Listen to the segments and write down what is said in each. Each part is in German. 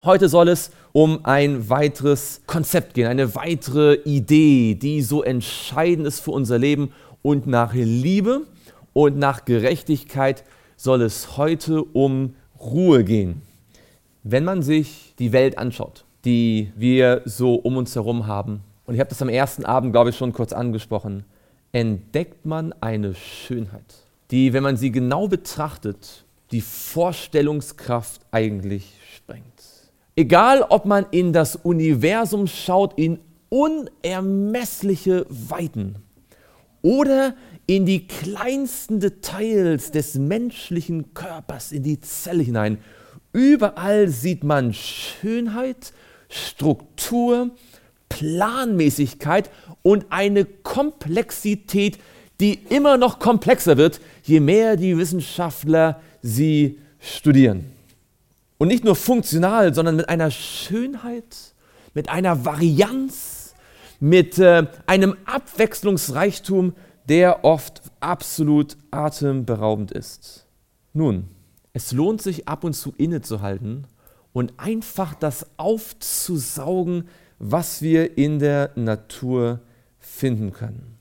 Heute soll es um ein weiteres Konzept gehen, eine weitere Idee, die so entscheidend ist für unser Leben. Und nach Liebe und nach Gerechtigkeit soll es heute um Ruhe gehen. Wenn man sich die Welt anschaut, die wir so um uns herum haben, und ich habe das am ersten Abend, glaube ich, schon kurz angesprochen, entdeckt man eine Schönheit, die, wenn man sie genau betrachtet, die Vorstellungskraft eigentlich sprengt. Egal, ob man in das Universum schaut, in unermessliche Weiten oder in die kleinsten Details des menschlichen Körpers, in die Zelle hinein, überall sieht man Schönheit, Struktur, Planmäßigkeit und eine Komplexität, die immer noch komplexer wird, je mehr die Wissenschaftler sie studieren. Und nicht nur funktional, sondern mit einer Schönheit, mit einer Varianz, mit einem Abwechslungsreichtum, der oft absolut atemberaubend ist. Nun, es lohnt sich ab und zu innezuhalten und einfach das aufzusaugen, was wir in der Natur finden können.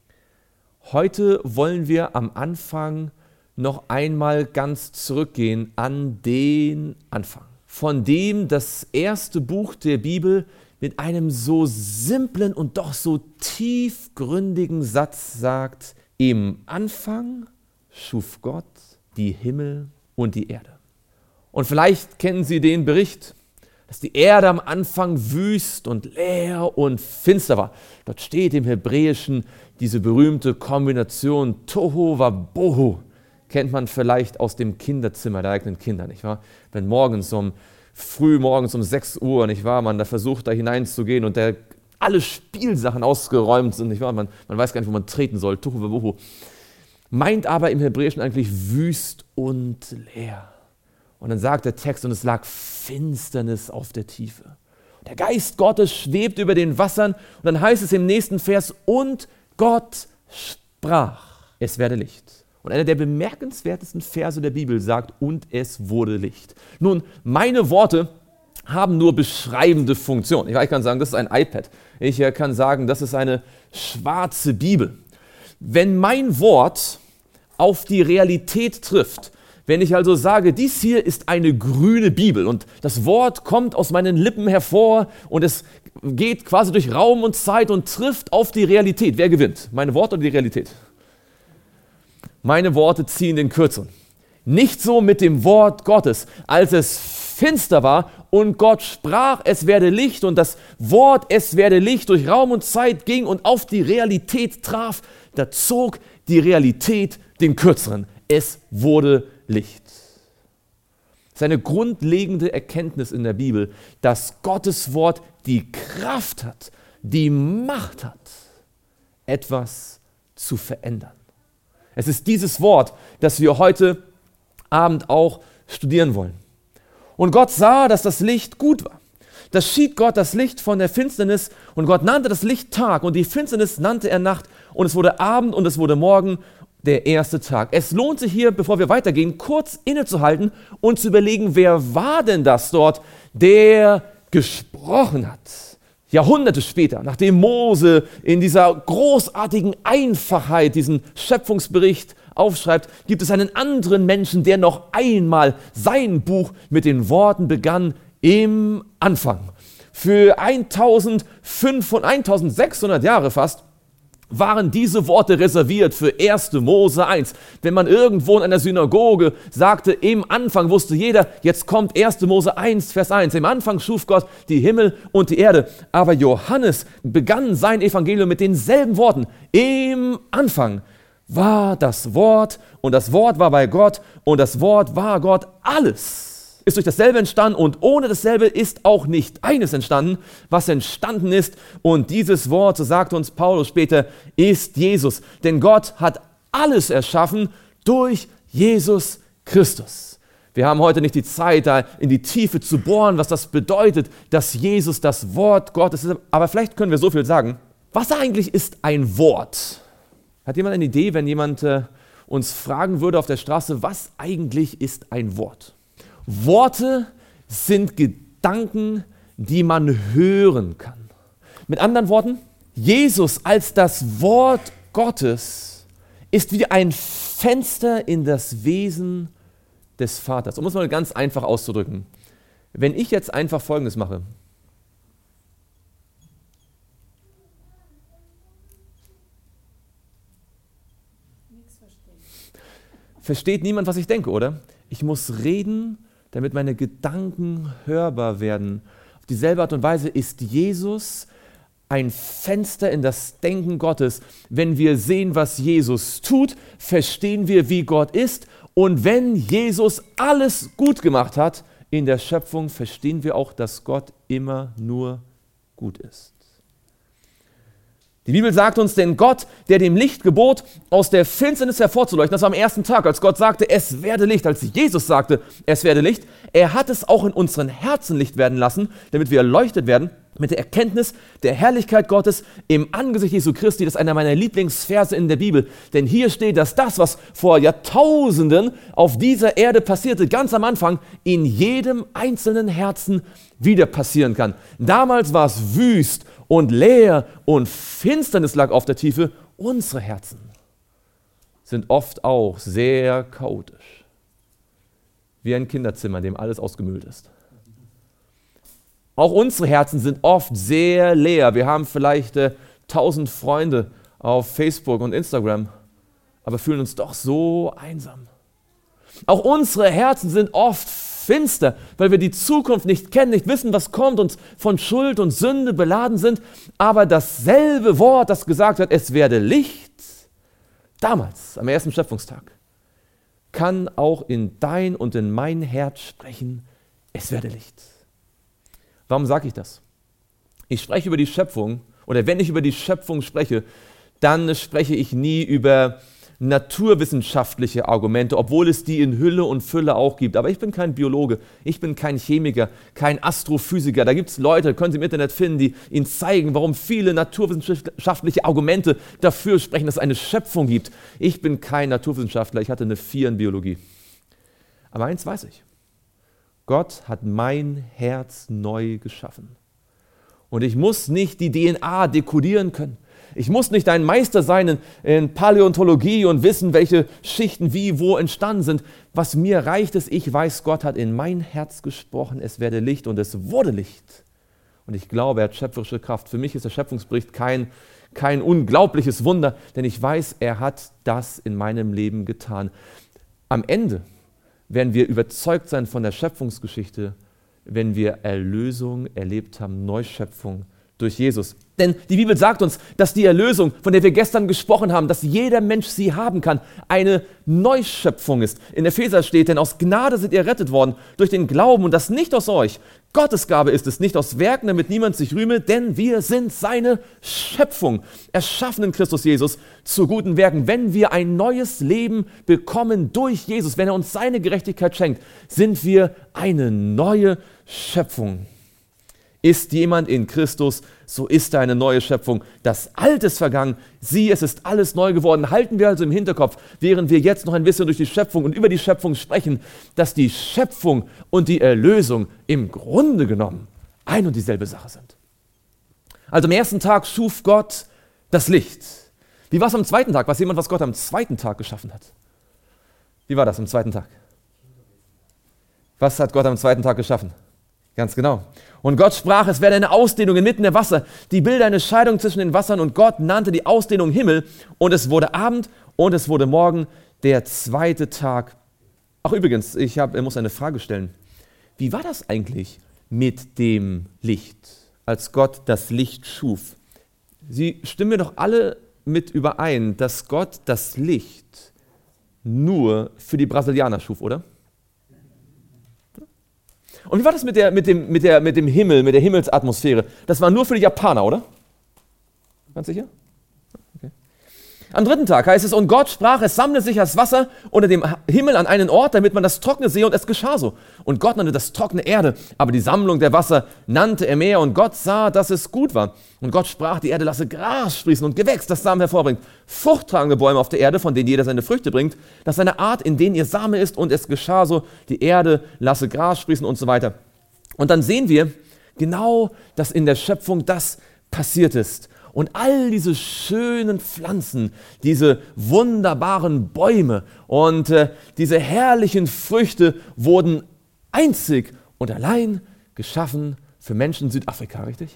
Heute wollen wir am Anfang noch einmal ganz zurückgehen an den Anfang, von dem das erste Buch der Bibel mit einem so simplen und doch so tiefgründigen Satz sagt: Im Anfang schuf Gott die Himmel und die Erde. Und vielleicht kennen Sie den Bericht, dass die Erde am Anfang wüst und leer und finster war. Dort steht im Hebräischen diese berühmte Kombination Tohu Wabohu. Kennt man vielleicht aus dem Kinderzimmer der eigenen Kinder, nicht wahr? Wenn frühmorgens um 6 Uhr, nicht wahr, man da versucht, da hineinzugehen und alle Spielsachen ausgeräumt sind, nicht wahr? Man weiß gar nicht, wo man treten soll. Tohu Wabohu. Meint aber im Hebräischen eigentlich wüst und leer. Und dann sagt der Text, und es lag Finsternis auf der Tiefe. Der Geist Gottes schwebt über den Wassern, und dann heißt es im nächsten Vers: Und Gott sprach, es werde Licht. Und einer der bemerkenswertesten Verse der Bibel sagt: Und es wurde Licht. Nun, meine Worte haben nur beschreibende Funktion. Ich kann sagen, das ist ein iPad. Ich kann sagen, das ist eine schwarze Bibel. Wenn mein Wort auf die Realität trifft, wenn ich also sage, dies hier ist eine grüne Bibel und das Wort kommt aus meinen Lippen hervor und es geht quasi durch Raum und Zeit und trifft auf die Realität, wer gewinnt? Meine Worte oder die Realität? Meine Worte ziehen den Kürzeren. Nicht so mit dem Wort Gottes. Als es finster war und Gott sprach, es werde Licht, und das Wort, es werde Licht, durch Raum und Zeit ging und auf die Realität traf, da zog die Realität den Kürzeren. Es wurde Licht. Das ist eine grundlegende Erkenntnis in der Bibel, dass Gottes Wort die Kraft hat, die Macht hat, etwas zu verändern. Es ist dieses Wort, das wir heute Abend auch studieren wollen. Und Gott sah, dass das Licht gut war. Da schied Gott das Licht von der Finsternis, und Gott nannte das Licht Tag und die Finsternis nannte er Nacht, und es wurde Abend und es wurde Morgen, der erste Tag. Es lohnt sich hier, bevor wir weitergehen, kurz innezuhalten und zu überlegen, wer war denn das dort, der gesprochen hat? Jahrhunderte später, nachdem Mose in dieser großartigen Einfachheit diesen Schöpfungsbericht aufschreibt, gibt es einen anderen Menschen, der noch einmal sein Buch mit den Worten begann: Im Anfang. Für 1600 Jahre fast waren diese Worte reserviert für 1. Mose 1. Wenn man irgendwo in einer Synagoge sagte, im Anfang, wusste jeder, jetzt kommt 1. Mose 1, Vers 1. Im Anfang schuf Gott die Himmel und die Erde. Aber Johannes begann sein Evangelium mit denselben Worten: Im Anfang war das Wort, und das Wort war bei Gott, und das Wort war Gott. Alles ist durch dasselbe entstanden, und ohne dasselbe ist auch nicht eines entstanden, was entstanden ist. Und dieses Wort, so sagt uns Paulus später, ist Jesus. Denn Gott hat alles erschaffen durch Jesus Christus. Wir haben heute nicht die Zeit, da in die Tiefe zu bohren, was das bedeutet, dass Jesus das Wort Gottes ist. Aber vielleicht können wir so viel sagen. Was eigentlich ist ein Wort? Hat jemand eine Idee, wenn jemand uns fragen würde auf der Straße, was eigentlich ist ein Wort? Worte sind Gedanken, die man hören kann. Mit anderen Worten, Jesus als das Wort Gottes ist wie ein Fenster in das Wesen des Vaters. Um es mal ganz einfach auszudrücken. Wenn ich jetzt einfach Folgendes mache. Versteht niemand, was ich denke, oder? Ich muss reden, damit meine Gedanken hörbar werden. Auf dieselbe Art und Weise ist Jesus ein Fenster in das Denken Gottes. Wenn wir sehen, was Jesus tut, verstehen wir, wie Gott ist. Und wenn Jesus alles gut gemacht hat in der Schöpfung, verstehen wir auch, dass Gott immer nur gut ist. Die Bibel sagt uns, denn Gott, der dem Licht gebot, aus der Finsternis hervorzuleuchten, das war am ersten Tag, als Gott sagte, es werde Licht, als Jesus sagte, es werde Licht, er hat es auch in unseren Herzen Licht werden lassen, damit wir erleuchtet werden mit der Erkenntnis der Herrlichkeit Gottes im Angesicht Jesu Christi. Das ist einer meiner Lieblingsverse in der Bibel, denn hier steht, dass das, was vor Jahrtausenden auf dieser Erde passierte, ganz am Anfang in jedem einzelnen Herzen wieder passieren kann. Damals war es wüst und leer und Finsternis lag auf der Tiefe. Unsere Herzen sind oft auch sehr chaotisch. Wie ein Kinderzimmer, in dem alles ausgemüllt ist. Auch unsere Herzen sind oft sehr leer. Wir haben vielleicht 1000 Freunde auf Facebook und Instagram, aber fühlen uns doch so einsam. Auch unsere Herzen sind oft finster, weil wir die Zukunft nicht kennen, nicht wissen, was kommt, uns von Schuld und Sünde beladen sind. Aber dasselbe Wort, das gesagt hat, es werde Licht, damals, am ersten Schöpfungstag, kann auch in dein und in mein Herz sprechen, es werde Licht. Warum sage ich das? Ich spreche über die Schöpfung, oder wenn ich über die Schöpfung spreche, dann spreche ich nie über naturwissenschaftliche Argumente, obwohl es die in Hülle und Fülle auch gibt. Aber ich bin kein Biologe, ich bin kein Chemiker, kein Astrophysiker. Da gibt es Leute, können Sie im Internet finden, die Ihnen zeigen, warum viele naturwissenschaftliche Argumente dafür sprechen, dass es eine Schöpfung gibt. Ich bin kein Naturwissenschaftler, ich hatte eine 4 in Biologie. Aber eins weiß ich, Gott hat mein Herz neu geschaffen. Und ich muss nicht die DNA dekodieren können. Ich muss nicht ein Meister sein in Paläontologie und wissen, welche Schichten wie, wo entstanden sind. Was mir reicht ist, ich weiß, Gott hat in mein Herz gesprochen, es werde Licht und es wurde Licht. Und ich glaube, er hat schöpferische Kraft. Für mich ist der Schöpfungsbericht kein unglaubliches Wunder, denn ich weiß, er hat das in meinem Leben getan. Am Ende werden wir überzeugt sein von der Schöpfungsgeschichte, wenn wir Erlösung erlebt haben, Neuschöpfung durch Jesus. Denn die Bibel sagt uns, dass die Erlösung, von der wir gestern gesprochen haben, dass jeder Mensch sie haben kann, eine Neuschöpfung ist. In Epheser steht, denn aus Gnade seid ihr errettet worden, durch den Glauben und das nicht aus euch. Gottes Gabe ist es, nicht aus Werken, damit niemand sich rühme, denn wir sind seine Schöpfung, erschaffen in Christus Jesus zu guten Werken. Wenn wir ein neues Leben bekommen durch Jesus, wenn er uns seine Gerechtigkeit schenkt, sind wir eine neue Schöpfung. Ist jemand in Christus, so ist er eine neue Schöpfung. Das Alte ist vergangen, siehe, es ist alles neu geworden. Halten wir also im Hinterkopf, während wir jetzt noch ein bisschen durch die Schöpfung und über die Schöpfung sprechen, dass die Schöpfung und die Erlösung im Grunde genommen ein und dieselbe Sache sind. Also am ersten Tag schuf Gott das Licht. Wie war es am zweiten Tag? Weiß jemand, was Gott am zweiten Tag geschaffen hat? Wie war das am zweiten Tag? Was hat Gott am zweiten Tag geschaffen? Ganz genau. Und Gott sprach, es werde eine Ausdehnung inmitten der Wasser, die Bilder eine Scheidung zwischen den Wassern, und Gott nannte die Ausdehnung Himmel, und es wurde Abend und es wurde Morgen, der zweite Tag. Ach übrigens, ich muss eine Frage stellen. Wie war das eigentlich mit dem Licht, als Gott das Licht schuf? Sie stimmen mir doch alle mit überein, dass Gott das Licht nur für die Brasilianer schuf, oder? Und wie war das mit dem Himmel, mit der Himmelsatmosphäre? Das war nur für die Japaner, oder? Ganz sicher? Okay. Am dritten Tag heißt es, und Gott sprach, es sammle sich das Wasser unter dem Himmel an einen Ort, damit man das Trockene sehe, und es geschah so. Und Gott nannte das Trockene Erde, aber die Sammlung der Wasser nannte er Meer, und Gott sah, dass es gut war. Und Gott sprach, die Erde lasse Gras sprießen und Gewächs, das Samen hervorbringt, fruchttragende Bäume auf der Erde, von denen jeder seine Früchte bringt, dass seine Art, in denen ihr Same ist, und es geschah so, die Erde lasse Gras sprießen und so weiter. Und dann sehen wir genau, dass in der Schöpfung das passiert ist. Und all diese schönen Pflanzen, diese wunderbaren Bäume und diese herrlichen Früchte wurden einzig und allein geschaffen für Menschen in Südafrika, richtig?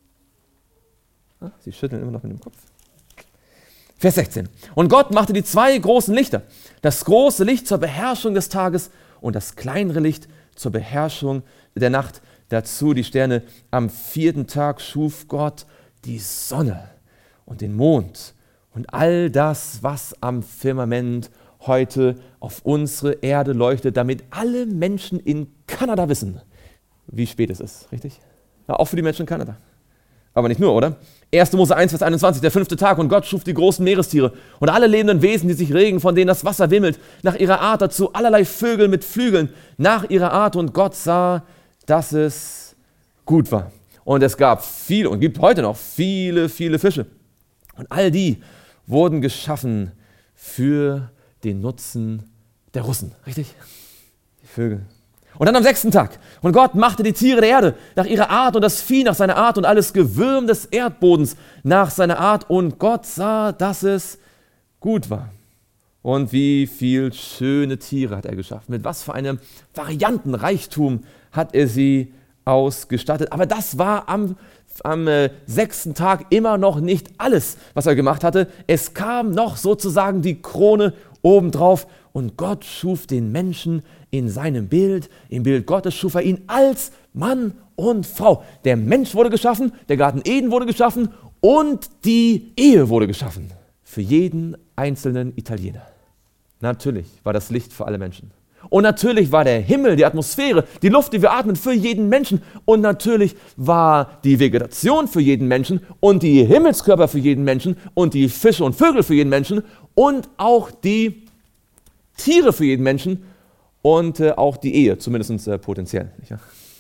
Sie schütteln immer noch mit dem Kopf. Vers 16. Und Gott machte die 2 großen Lichter, das große Licht zur Beherrschung des Tages und das kleinere Licht zur Beherrschung der Nacht. Dazu die Sterne. Am 4. Tag schuf Gott die Sonne und den Mond und all das, was am Firmament heute auf unsere Erde leuchtet, damit alle Menschen in Kanada wissen, wie spät es ist, richtig? Ja, auch für die Menschen in Kanada. Aber nicht nur, oder? 1. Mose 1, Vers 21, der 5. Tag, und Gott schuf die großen Meerestiere und alle lebenden Wesen, die sich regen, von denen das Wasser wimmelt, nach ihrer Art, dazu allerlei Vögel mit Flügeln, nach ihrer Art, und Gott sah, dass es gut war. Und es gab viele und gibt heute noch viele, viele Fische. Und all die wurden geschaffen für den Nutzen der Russen, richtig? Die Vögel. Und dann am 6. Tag. Und Gott machte die Tiere der Erde nach ihrer Art und das Vieh nach seiner Art und alles Gewürm des Erdbodens nach seiner Art. Und Gott sah, dass es gut war. Und wie viel schöne Tiere hat er geschaffen. Mit was für einem Variantenreichtum hat er sie ausgestattet. Aber das war am 6. Tag immer noch nicht alles, was er gemacht hatte. Es kam noch sozusagen die Krone obendrauf. Und Gott schuf den Menschen in seinem Bild, im Bild Gottes schuf er ihn als Mann und Frau. Der Mensch wurde geschaffen, der Garten Eden wurde geschaffen und die Ehe wurde geschaffen. Für jeden einzelnen Italiener. Natürlich war das Licht für alle Menschen. Und natürlich war der Himmel, die Atmosphäre, die Luft, die wir atmen, für jeden Menschen. Und natürlich war die Vegetation für jeden Menschen und die Himmelskörper für jeden Menschen und die Fische und Vögel für jeden Menschen und auch die Tiere für jeden Menschen und auch die Ehe, zumindest potenziell. Nicht wahr?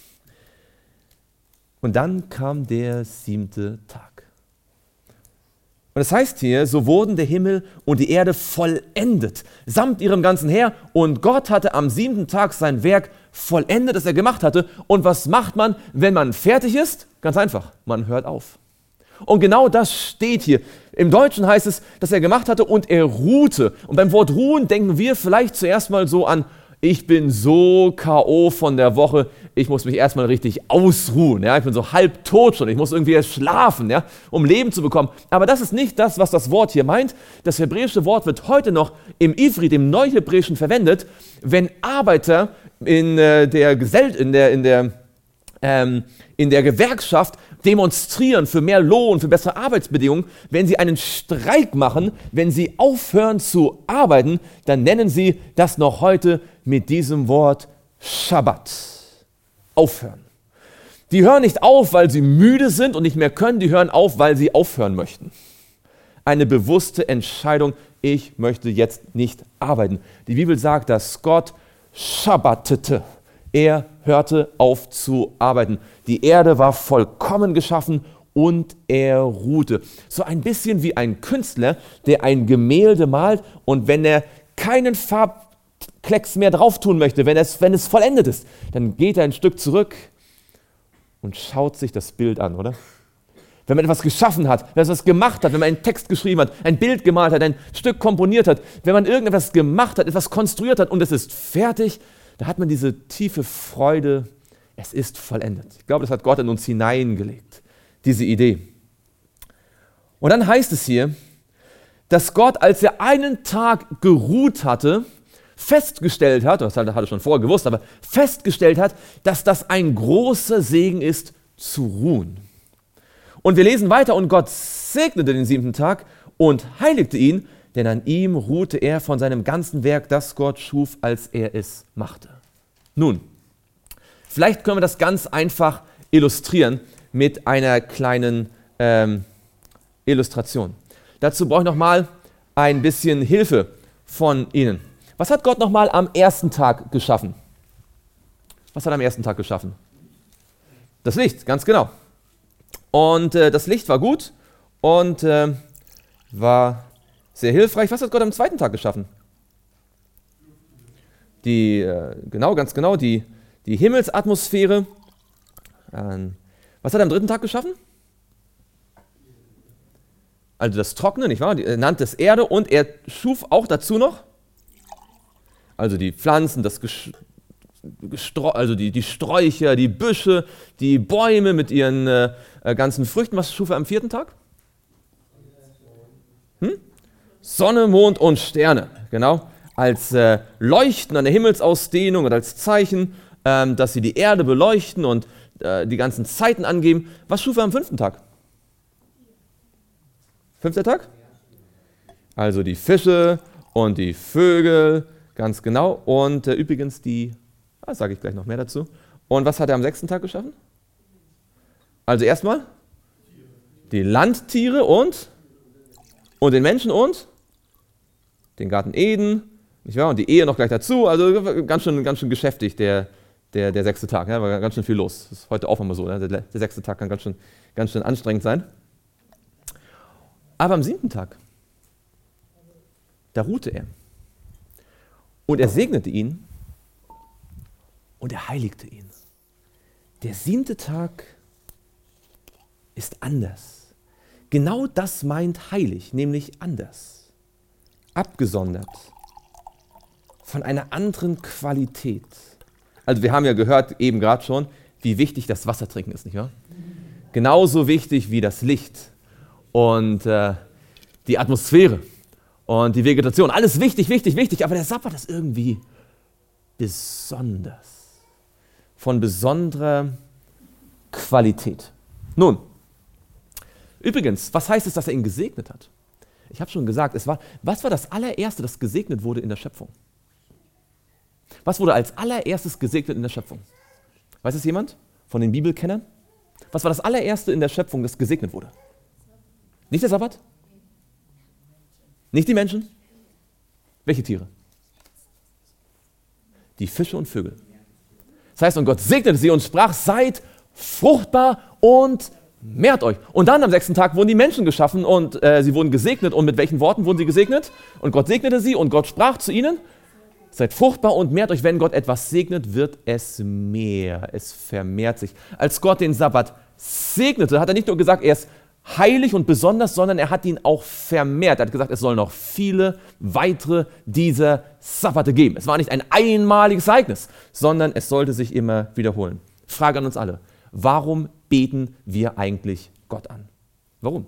Und dann kam der 7. Tag. Und das heißt hier, so wurden der Himmel und die Erde vollendet, samt ihrem ganzen Heer. Und Gott hatte am 7. Tag sein Werk vollendet, das er gemacht hatte. Und was macht man, wenn man fertig ist? Ganz einfach, man hört auf. Und genau das steht hier. Im Deutschen heißt es, dass er gemacht hatte und er ruhte. Und beim Wort ruhen denken wir vielleicht zuerst mal so an, ich bin so K.O. von der Woche, ich muss mich erstmal richtig ausruhen. Ja? Ich bin so halb tot schon, ich muss irgendwie erst schlafen, ja? Um Leben zu bekommen. Aber das ist nicht das, was das Wort hier meint. Das hebräische Wort wird heute noch im Ivrit, im Neuhebräischen, verwendet, wenn Arbeiter in der Gewerkschaft demonstrieren für mehr Lohn, für bessere Arbeitsbedingungen. Wenn sie einen Streik machen, wenn sie aufhören zu arbeiten, dann nennen sie das noch heute mit diesem Wort Schabbat. Aufhören. Die hören nicht auf, weil sie müde sind und nicht mehr können, die hören auf, weil sie aufhören möchten. Eine bewusste Entscheidung, ich möchte jetzt nicht arbeiten. Die Bibel sagt, dass Gott schabbatete. Er hörte auf zu arbeiten. Die Erde war vollkommen geschaffen und er ruhte. So ein bisschen wie ein Künstler, der ein Gemälde malt und wenn er keinen Farbklecks mehr drauf tun möchte, wenn es vollendet ist, dann geht er ein Stück zurück und schaut sich das Bild an, oder? Wenn man etwas geschaffen hat, wenn man etwas gemacht hat, wenn man einen Text geschrieben hat, ein Bild gemalt hat, ein Stück komponiert hat, wenn man irgendetwas gemacht hat, etwas konstruiert hat und es ist fertig, da hat man diese tiefe Freude, es ist vollendet. Ich glaube, das hat Gott in uns hineingelegt, diese Idee. Und dann heißt es hier, dass Gott, als er einen Tag geruht hatte, festgestellt hat, das hat er schon vorher gewusst, aber festgestellt hat, dass das ein großer Segen ist, zu ruhen. Und wir lesen weiter, und Gott segnete den 7. Tag und heiligte ihn, denn an ihm ruhte er von seinem ganzen Werk, das Gott schuf, als er es machte. Nun, vielleicht können wir das ganz einfach illustrieren mit einer kleinen Illustration. Dazu brauche ich nochmal ein bisschen Hilfe von Ihnen. Was hat Gott nochmal am 1. Tag geschaffen? Was hat er am 1. Tag geschaffen? Das Licht, ganz genau. Und das Licht war gut und war sehr hilfreich. Was hat Gott am 2. Tag geschaffen? Ganz genau, die Himmelsatmosphäre Was hat er am dritten Tag geschaffen? Also das Trockene, nicht wahr? Er nannte es Erde und er schuf auch dazu noch, also die Pflanzen, also die Sträucher, die Büsche, die Bäume mit ihren ganzen Früchten. Was schuf er am vierten Tag? Sonne, Mond und Sterne, genau. Als Leuchten an der Himmelsausdehnung und als Zeichen, dass sie die Erde beleuchten und die ganzen Zeiten angeben. Was schuf er am fünften Tag? Fünfter Tag? Also die Fische und die Vögel, ganz genau. Und übrigens sage ich gleich noch mehr dazu. Und was hat er am sechsten Tag geschaffen? Also erstmal die Landtiere und den Menschen und den Garten Eden, nicht wahr? Und die Ehe noch gleich dazu. Also ganz schön geschäftig der sechste Tag. Ja, war ganz schön viel los. Das ist heute auch immer so. Ja? Der sechste Tag kann ganz schön anstrengend sein. Aber am siebten Tag, da ruhte er. Und er segnete ihn und er heiligte ihn. Der siebte Tag ist anders. Genau das meint heilig, nämlich anders. Abgesondert. Von einer anderen Qualität. Also wir haben ja gehört, eben gerade schon, wie wichtig das Wassertrinken ist, nicht wahr? Genauso wichtig wie das Licht und die Atmosphäre und die Vegetation. Alles wichtig, wichtig, wichtig, aber der Sabbat ist irgendwie besonders. Von besonderer Qualität. Nun, übrigens, was heißt es, dass er ihn gesegnet hat? Ich habe schon gesagt, was war das allererste, das gesegnet wurde in der Schöpfung? Was wurde als allererstes gesegnet in der Schöpfung? Weiß es jemand von den Bibelkennern? Was war das allererste in der Schöpfung, das gesegnet wurde? Nicht der Sabbat? Nicht die Menschen? Welche Tiere? Die Fische und Vögel. Das heißt, und Gott segnete sie und sprach, seid fruchtbar und mehrt euch. Und dann am sechsten Tag wurden die Menschen geschaffen und sie wurden gesegnet. Und mit welchen Worten wurden sie gesegnet? Und Gott segnete sie und Gott sprach zu ihnen, seid fruchtbar und mehrt euch. Wenn Gott etwas segnet, wird es mehr. Es vermehrt sich. Als Gott den Sabbat segnete, hat er nicht nur gesagt, er ist heilig und besonders, sondern er hat ihn auch vermehrt. Er hat gesagt, es soll noch viele weitere dieser Sabbate geben. Es war nicht ein einmaliges Ereignis, sondern es sollte sich immer wiederholen. Frage an uns alle. Warum beten wir eigentlich Gott an? Warum?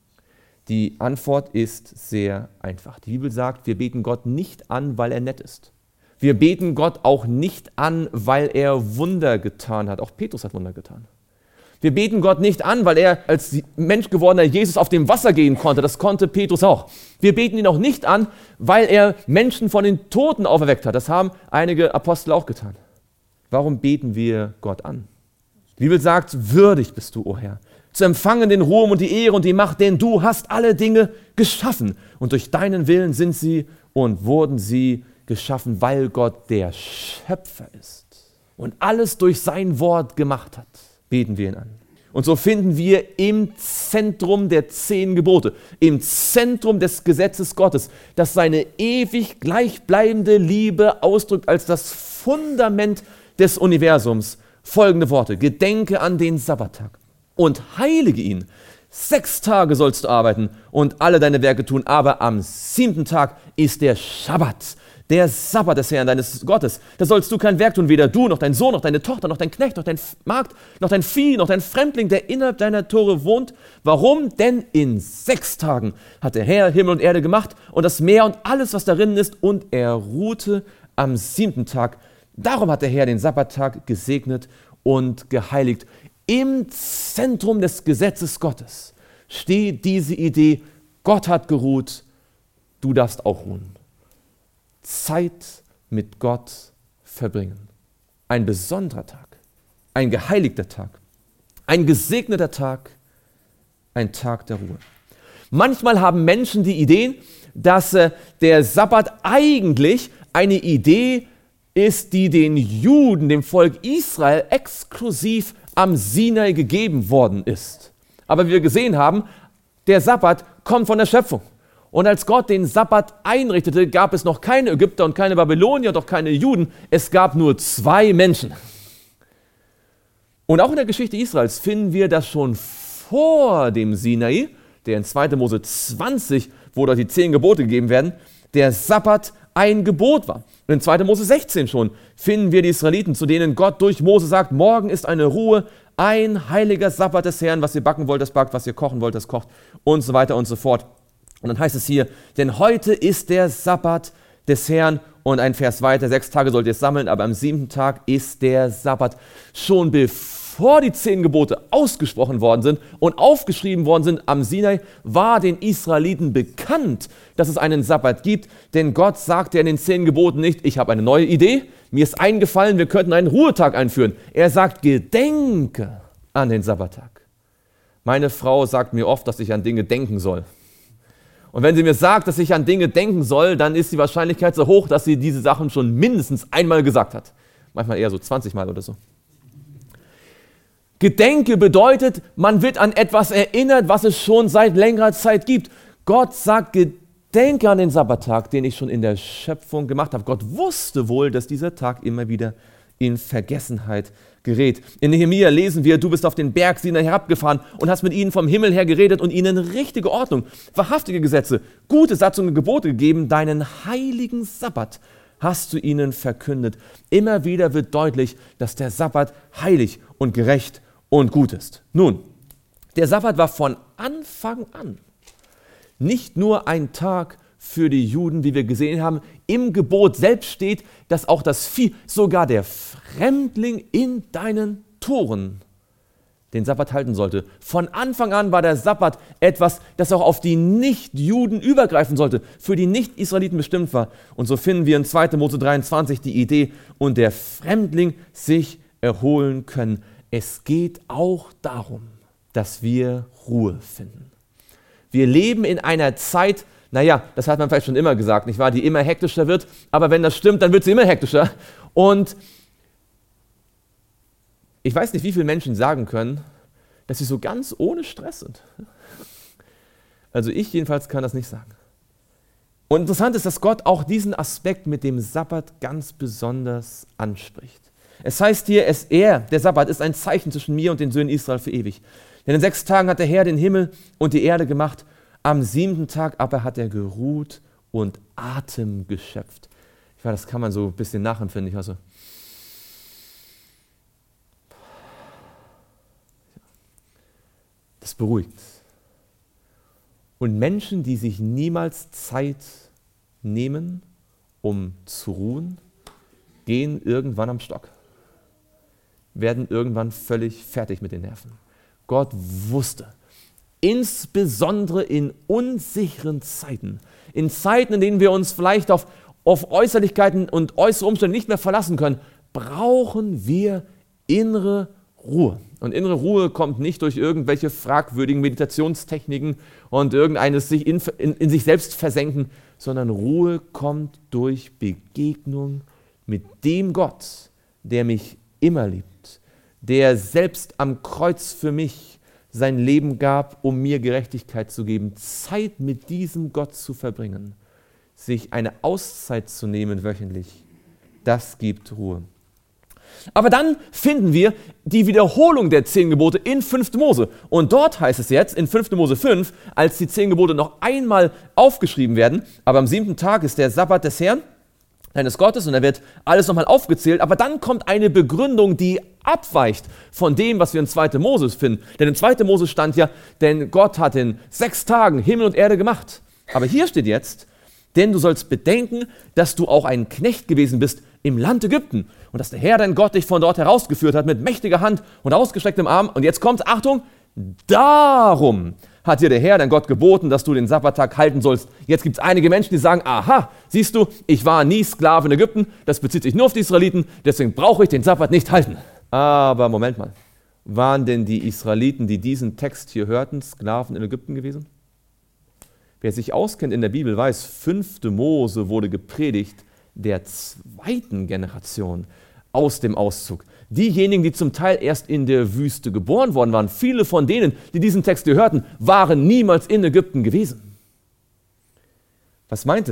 Die Antwort ist sehr einfach. Die Bibel sagt, wir beten Gott nicht an, weil er nett ist. Wir beten Gott auch nicht an, weil er Wunder getan hat. Auch Petrus hat Wunder getan. Wir beten Gott nicht an, weil er als Mensch gewordener Jesus auf dem Wasser gehen konnte. Das konnte Petrus auch. Wir beten ihn auch nicht an, weil er Menschen von den Toten auferweckt hat. Das haben einige Apostel auch getan. Warum beten wir Gott an? Die Bibel sagt, würdig bist du, o Herr, zu empfangen den Ruhm und die Ehre und die Macht, denn du hast alle Dinge geschaffen. Und durch deinen Willen sind sie und wurden sie geschaffen, weil Gott der Schöpfer ist und alles durch sein Wort gemacht hat. Beten wir ihn an. Und so finden wir im Zentrum der 10 Gebote, im Zentrum des Gesetzes Gottes, das seine ewig gleichbleibende Liebe ausdrückt als das Fundament des Universums, folgende Worte: Gedenke an den Sabbattag und heilige ihn. 6 Tage sollst du arbeiten und alle deine Werke tun, aber am 7. Tag ist der Schabbat, der Sabbat des Herrn, deines Gottes. Da sollst du kein Werk tun, weder du, noch dein Sohn, noch deine Tochter, noch dein Knecht, noch dein Magd, noch dein Vieh, noch dein Fremdling, der innerhalb deiner Tore wohnt. Warum? Denn in 6 Tagen hat der Herr Himmel und Erde gemacht und das Meer und alles, was darin ist, und er ruhte am 7. Tag. Darum hat der Herr den Sabbattag gesegnet und geheiligt. Im Zentrum des Gesetzes Gottes steht diese Idee, Gott hat geruht, du darfst auch ruhen. Zeit mit Gott verbringen. Ein besonderer Tag, ein geheiligter Tag, ein gesegneter Tag, ein Tag der Ruhe. Manchmal haben Menschen die Idee, dass der Sabbat eigentlich eine Idee ist, die den Juden, dem Volk Israel, exklusiv am Sinai gegeben worden ist. Aber wie wir gesehen haben, der Sabbat kommt von der Schöpfung. Und als Gott den Sabbat einrichtete, gab es noch keine Ägypter und keine Babylonier und auch keine Juden. Es gab nur 2 Menschen. Und auch in der Geschichte Israels finden wir, dass schon vor dem Sinai, der in 2. Mose 20, wo dort die 10 Gebote gegeben werden, der Sabbat ein Gebot war. Und in 2. Mose 16 schon finden wir die Israeliten, zu denen Gott durch Mose sagt, morgen ist eine Ruhe, ein heiliger Sabbat des Herrn, was ihr backen wollt, das backt, was ihr kochen wollt, das kocht und so weiter und so fort. Und dann heißt es hier, denn heute ist der Sabbat des Herrn und ein Vers weiter, 6 Tage sollt ihr es sammeln, aber am 7. Tag ist der Sabbat. Schon bevor die 10 Gebote ausgesprochen worden sind und aufgeschrieben worden sind am Sinai, war den Israeliten bekannt, dass es einen Sabbat gibt, denn Gott sagte in den 10 Geboten nicht, ich habe eine neue Idee, mir ist eingefallen, wir könnten einen Ruhetag einführen. Er sagt, gedenke an den Sabbattag. Meine Frau sagt mir oft, dass ich an Dinge denken soll. Und wenn sie mir sagt, dass ich an Dinge denken soll, dann ist die Wahrscheinlichkeit so hoch, dass sie diese Sachen schon mindestens einmal gesagt hat. Manchmal eher so 20 Mal oder so. Gedenke bedeutet, man wird an etwas erinnert, was es schon seit längerer Zeit gibt. Gott sagt, gedenke an den Sabbattag, den ich schon in der Schöpfung gemacht habe. Gott wusste wohl, dass dieser Tag immer wieder in Vergessenheit gerät. In Nehemia lesen wir, du bist auf den Berg Sinai herabgefahren und hast mit ihnen vom Himmel her geredet und ihnen richtige Ordnung, wahrhaftige Gesetze, gute Satzungen und Gebote gegeben, deinen heiligen Sabbat hast du ihnen verkündet. Immer wieder wird deutlich, dass der Sabbat heilig und gerecht und gut ist. Nun, der Sabbat war von Anfang an nicht nur ein Tag für die Juden, wie wir gesehen haben. Im Gebot selbst steht, dass auch das Vieh, sogar der Fremdling in deinen Toren, den Sabbat halten sollte. Von Anfang an war der Sabbat etwas, das auch auf die Nicht-Juden übergreifen sollte, für die Nicht-Israeliten bestimmt war. Und so finden wir in 2. Mose 23 die Idee, und der Fremdling sich erholen können. Es geht auch darum, dass wir Ruhe finden. Wir leben in einer Zeit, naja, das hat man vielleicht schon immer gesagt, nicht wahr, die immer hektischer wird, aber wenn das stimmt, dann wird sie immer hektischer. Und ich weiß nicht, wie viele Menschen sagen können, dass sie so ganz ohne Stress sind. Also ich jedenfalls kann das nicht sagen. Und interessant ist, dass Gott auch diesen Aspekt mit dem Sabbat ganz besonders anspricht. Es heißt hier, der Sabbat ist ein Zeichen zwischen mir und den Söhnen Israel für ewig. Denn in 6 Tagen hat der Herr den Himmel und die Erde gemacht, am 7. Tag aber hat er geruht und Atem geschöpft. Ich weiß, das kann man so ein bisschen nachempfinden. Ich also, das beruhigt. Und Menschen, die sich niemals Zeit nehmen, um zu ruhen, gehen irgendwann am Stock, werden irgendwann völlig fertig mit den Nerven. Gott wusste, insbesondere in unsicheren Zeiten, in Zeiten, in denen wir uns vielleicht auf Äußerlichkeiten und äußere Umstände nicht mehr verlassen können, brauchen wir innere Ruhe. Und innere Ruhe kommt nicht durch irgendwelche fragwürdigen Meditationstechniken und irgendeines sich in sich selbst versenken, sondern Ruhe kommt durch Begegnung mit dem Gott, der mich immer liebt, der selbst am Kreuz für mich sein Leben gab, um mir Gerechtigkeit zu geben, Zeit mit diesem Gott zu verbringen, sich eine Auszeit zu nehmen wöchentlich, das gibt Ruhe. Aber dann finden wir die Wiederholung der 10 Gebote in 5. Mose. Und dort heißt es jetzt, in 5. Mose 5, als die 10 Gebote noch einmal aufgeschrieben werden, aber am 7. Tag ist der Sabbat des Herrn, deines Gottes, und da wird alles nochmal aufgezählt, aber dann kommt eine Begründung, die abweicht von dem, was wir in 2. Mose finden. Denn in 2. Mose stand ja, denn Gott hat in 6 Tagen Himmel und Erde gemacht. Aber hier steht jetzt, denn du sollst bedenken, dass du auch ein Knecht gewesen bist im Land Ägypten und dass der Herr, dein Gott, dich von dort herausgeführt hat mit mächtiger Hand und ausgestrecktem Arm. Und jetzt kommt, Achtung, darum hat dir der Herr, dein Gott, geboten, dass du den Sabbattag halten sollst. Jetzt gibt es einige Menschen, die sagen, aha, siehst du, ich war nie Sklave in Ägypten, das bezieht sich nur auf die Israeliten, deswegen brauche ich den Sabbat nicht halten. Aber Moment mal, waren denn die Israeliten, die diesen Text hier hörten, Sklaven in Ägypten gewesen? Wer sich auskennt in der Bibel weiß, 5. Mose wurde gepredigt der 2. Generation aus dem Auszug. Diejenigen, die zum Teil erst in der Wüste geboren worden waren, viele von denen, die diesen Text hörten, waren niemals in Ägypten gewesen. Was meint es,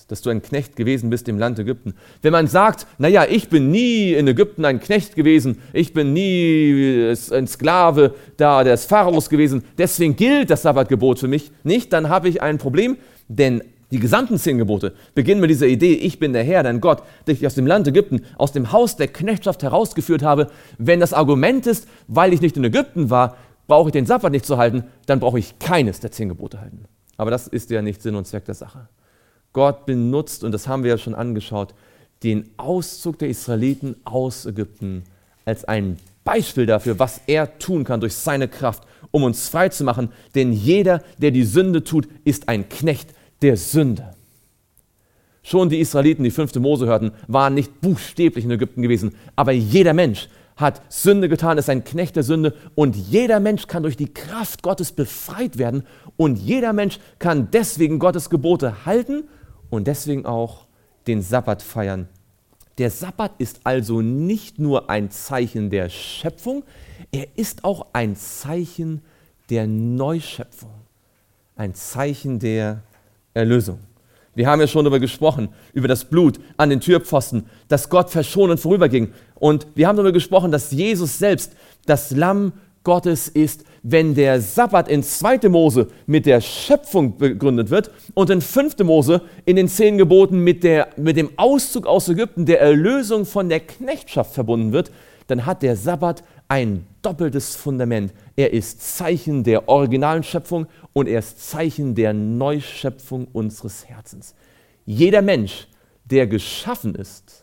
dass du ein Knecht gewesen bist im Land Ägypten. Wenn man sagt, naja, ich bin nie in Ägypten ein Knecht gewesen, ich bin nie ein Sklave da des Pharaos gewesen, deswegen gilt das Sabbatgebot für mich nicht, dann habe ich ein Problem, denn die gesamten 10 Gebote beginnen mit dieser Idee, ich bin der Herr, dein Gott, der ich aus dem Land Ägypten, aus dem Haus der Knechtschaft herausgeführt habe. Wenn das Argument ist, weil ich nicht in Ägypten war, brauche ich den Sabbat nicht zu halten, dann brauche ich keines der 10 Gebote halten. Aber das ist ja nicht Sinn und Zweck der Sache. Gott benutzt, und das haben wir ja schon angeschaut, den Auszug der Israeliten aus Ägypten als ein Beispiel dafür, was er tun kann durch seine Kraft, um uns frei zu machen. Denn jeder, der die Sünde tut, ist ein Knecht der Sünde. Schon die Israeliten, die 5. Mose hörten, waren nicht buchstäblich in Ägypten gewesen, aber jeder Mensch hat Sünde getan, ist ein Knecht der Sünde und jeder Mensch kann durch die Kraft Gottes befreit werden und jeder Mensch kann deswegen Gottes Gebote halten und deswegen auch den Sabbat feiern. Der Sabbat ist also nicht nur ein Zeichen der Schöpfung, er ist auch ein Zeichen der Neuschöpfung, ein Zeichen der Erlösung. Wir haben ja schon darüber gesprochen, über das Blut an den Türpfosten, dass Gott verschonend vorüberging. Und wir haben darüber gesprochen, dass Jesus selbst das Lamm Gottes ist, wenn der Sabbat in 2. Mose mit der Schöpfung begründet wird und in 5. Mose in den 10 Geboten mit dem Auszug aus Ägypten, der Erlösung von der Knechtschaft verbunden wird, dann hat der Sabbat ein doppeltes Fundament. Er ist Zeichen der originalen Schöpfung und er ist Zeichen der Neuschöpfung unseres Herzens. Jeder Mensch, der geschaffen ist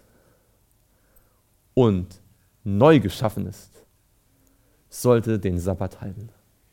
und neu geschaffen ist, sollte den Sabbat halten.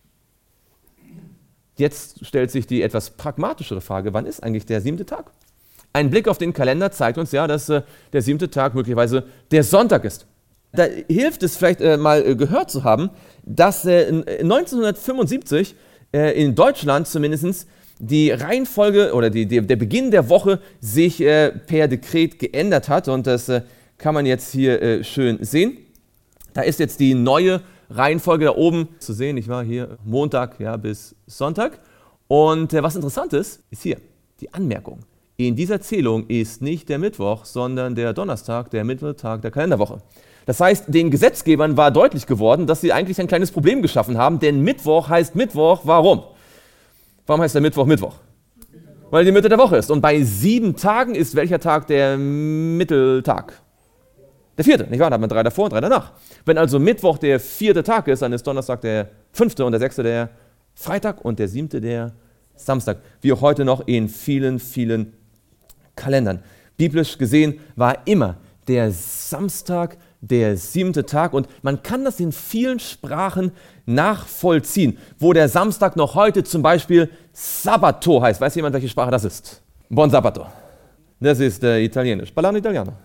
Jetzt stellt sich die etwas pragmatischere Frage, wann ist eigentlich der 7. Tag? Ein Blick auf den Kalender zeigt uns ja, dass der 7. Tag möglicherweise der Sonntag ist. Da hilft es vielleicht mal gehört zu haben, dass 1975 in Deutschland zumindest die Reihenfolge oder der Beginn der Woche sich per Dekret geändert hat und das kann man jetzt hier schön sehen. Da ist jetzt die neue Reihenfolge da oben zu sehen, ich war hier Montag bis Sonntag und was interessant ist hier die Anmerkung. In dieser Zählung ist nicht der Mittwoch, sondern der Donnerstag, der Mitteltag der Kalenderwoche. Das heißt, den Gesetzgebern war deutlich geworden, dass sie eigentlich ein kleines Problem geschaffen haben, denn Mittwoch heißt Mittwoch, warum? Warum heißt der Mittwoch Mittwoch? Weil die Mitte der Woche ist. Und bei 7 Tagen ist welcher Tag der Mitteltag? Der 4., nicht wahr? Da hat man 3 davor und 3 danach. Wenn also Mittwoch der 4. Tag ist, dann ist Donnerstag der 5. und der 6. der Freitag und der 7. der Samstag. Wie auch heute noch in vielen, vielen Kalendern. Biblisch gesehen war immer der Samstag der 7. Tag und man kann das in vielen Sprachen nachvollziehen, wo der Samstag noch heute zum Beispiel Sabato heißt. Weiß jemand, welche Sprache das ist? Buon Sabato. Das ist Italienisch. Parlano Italiano.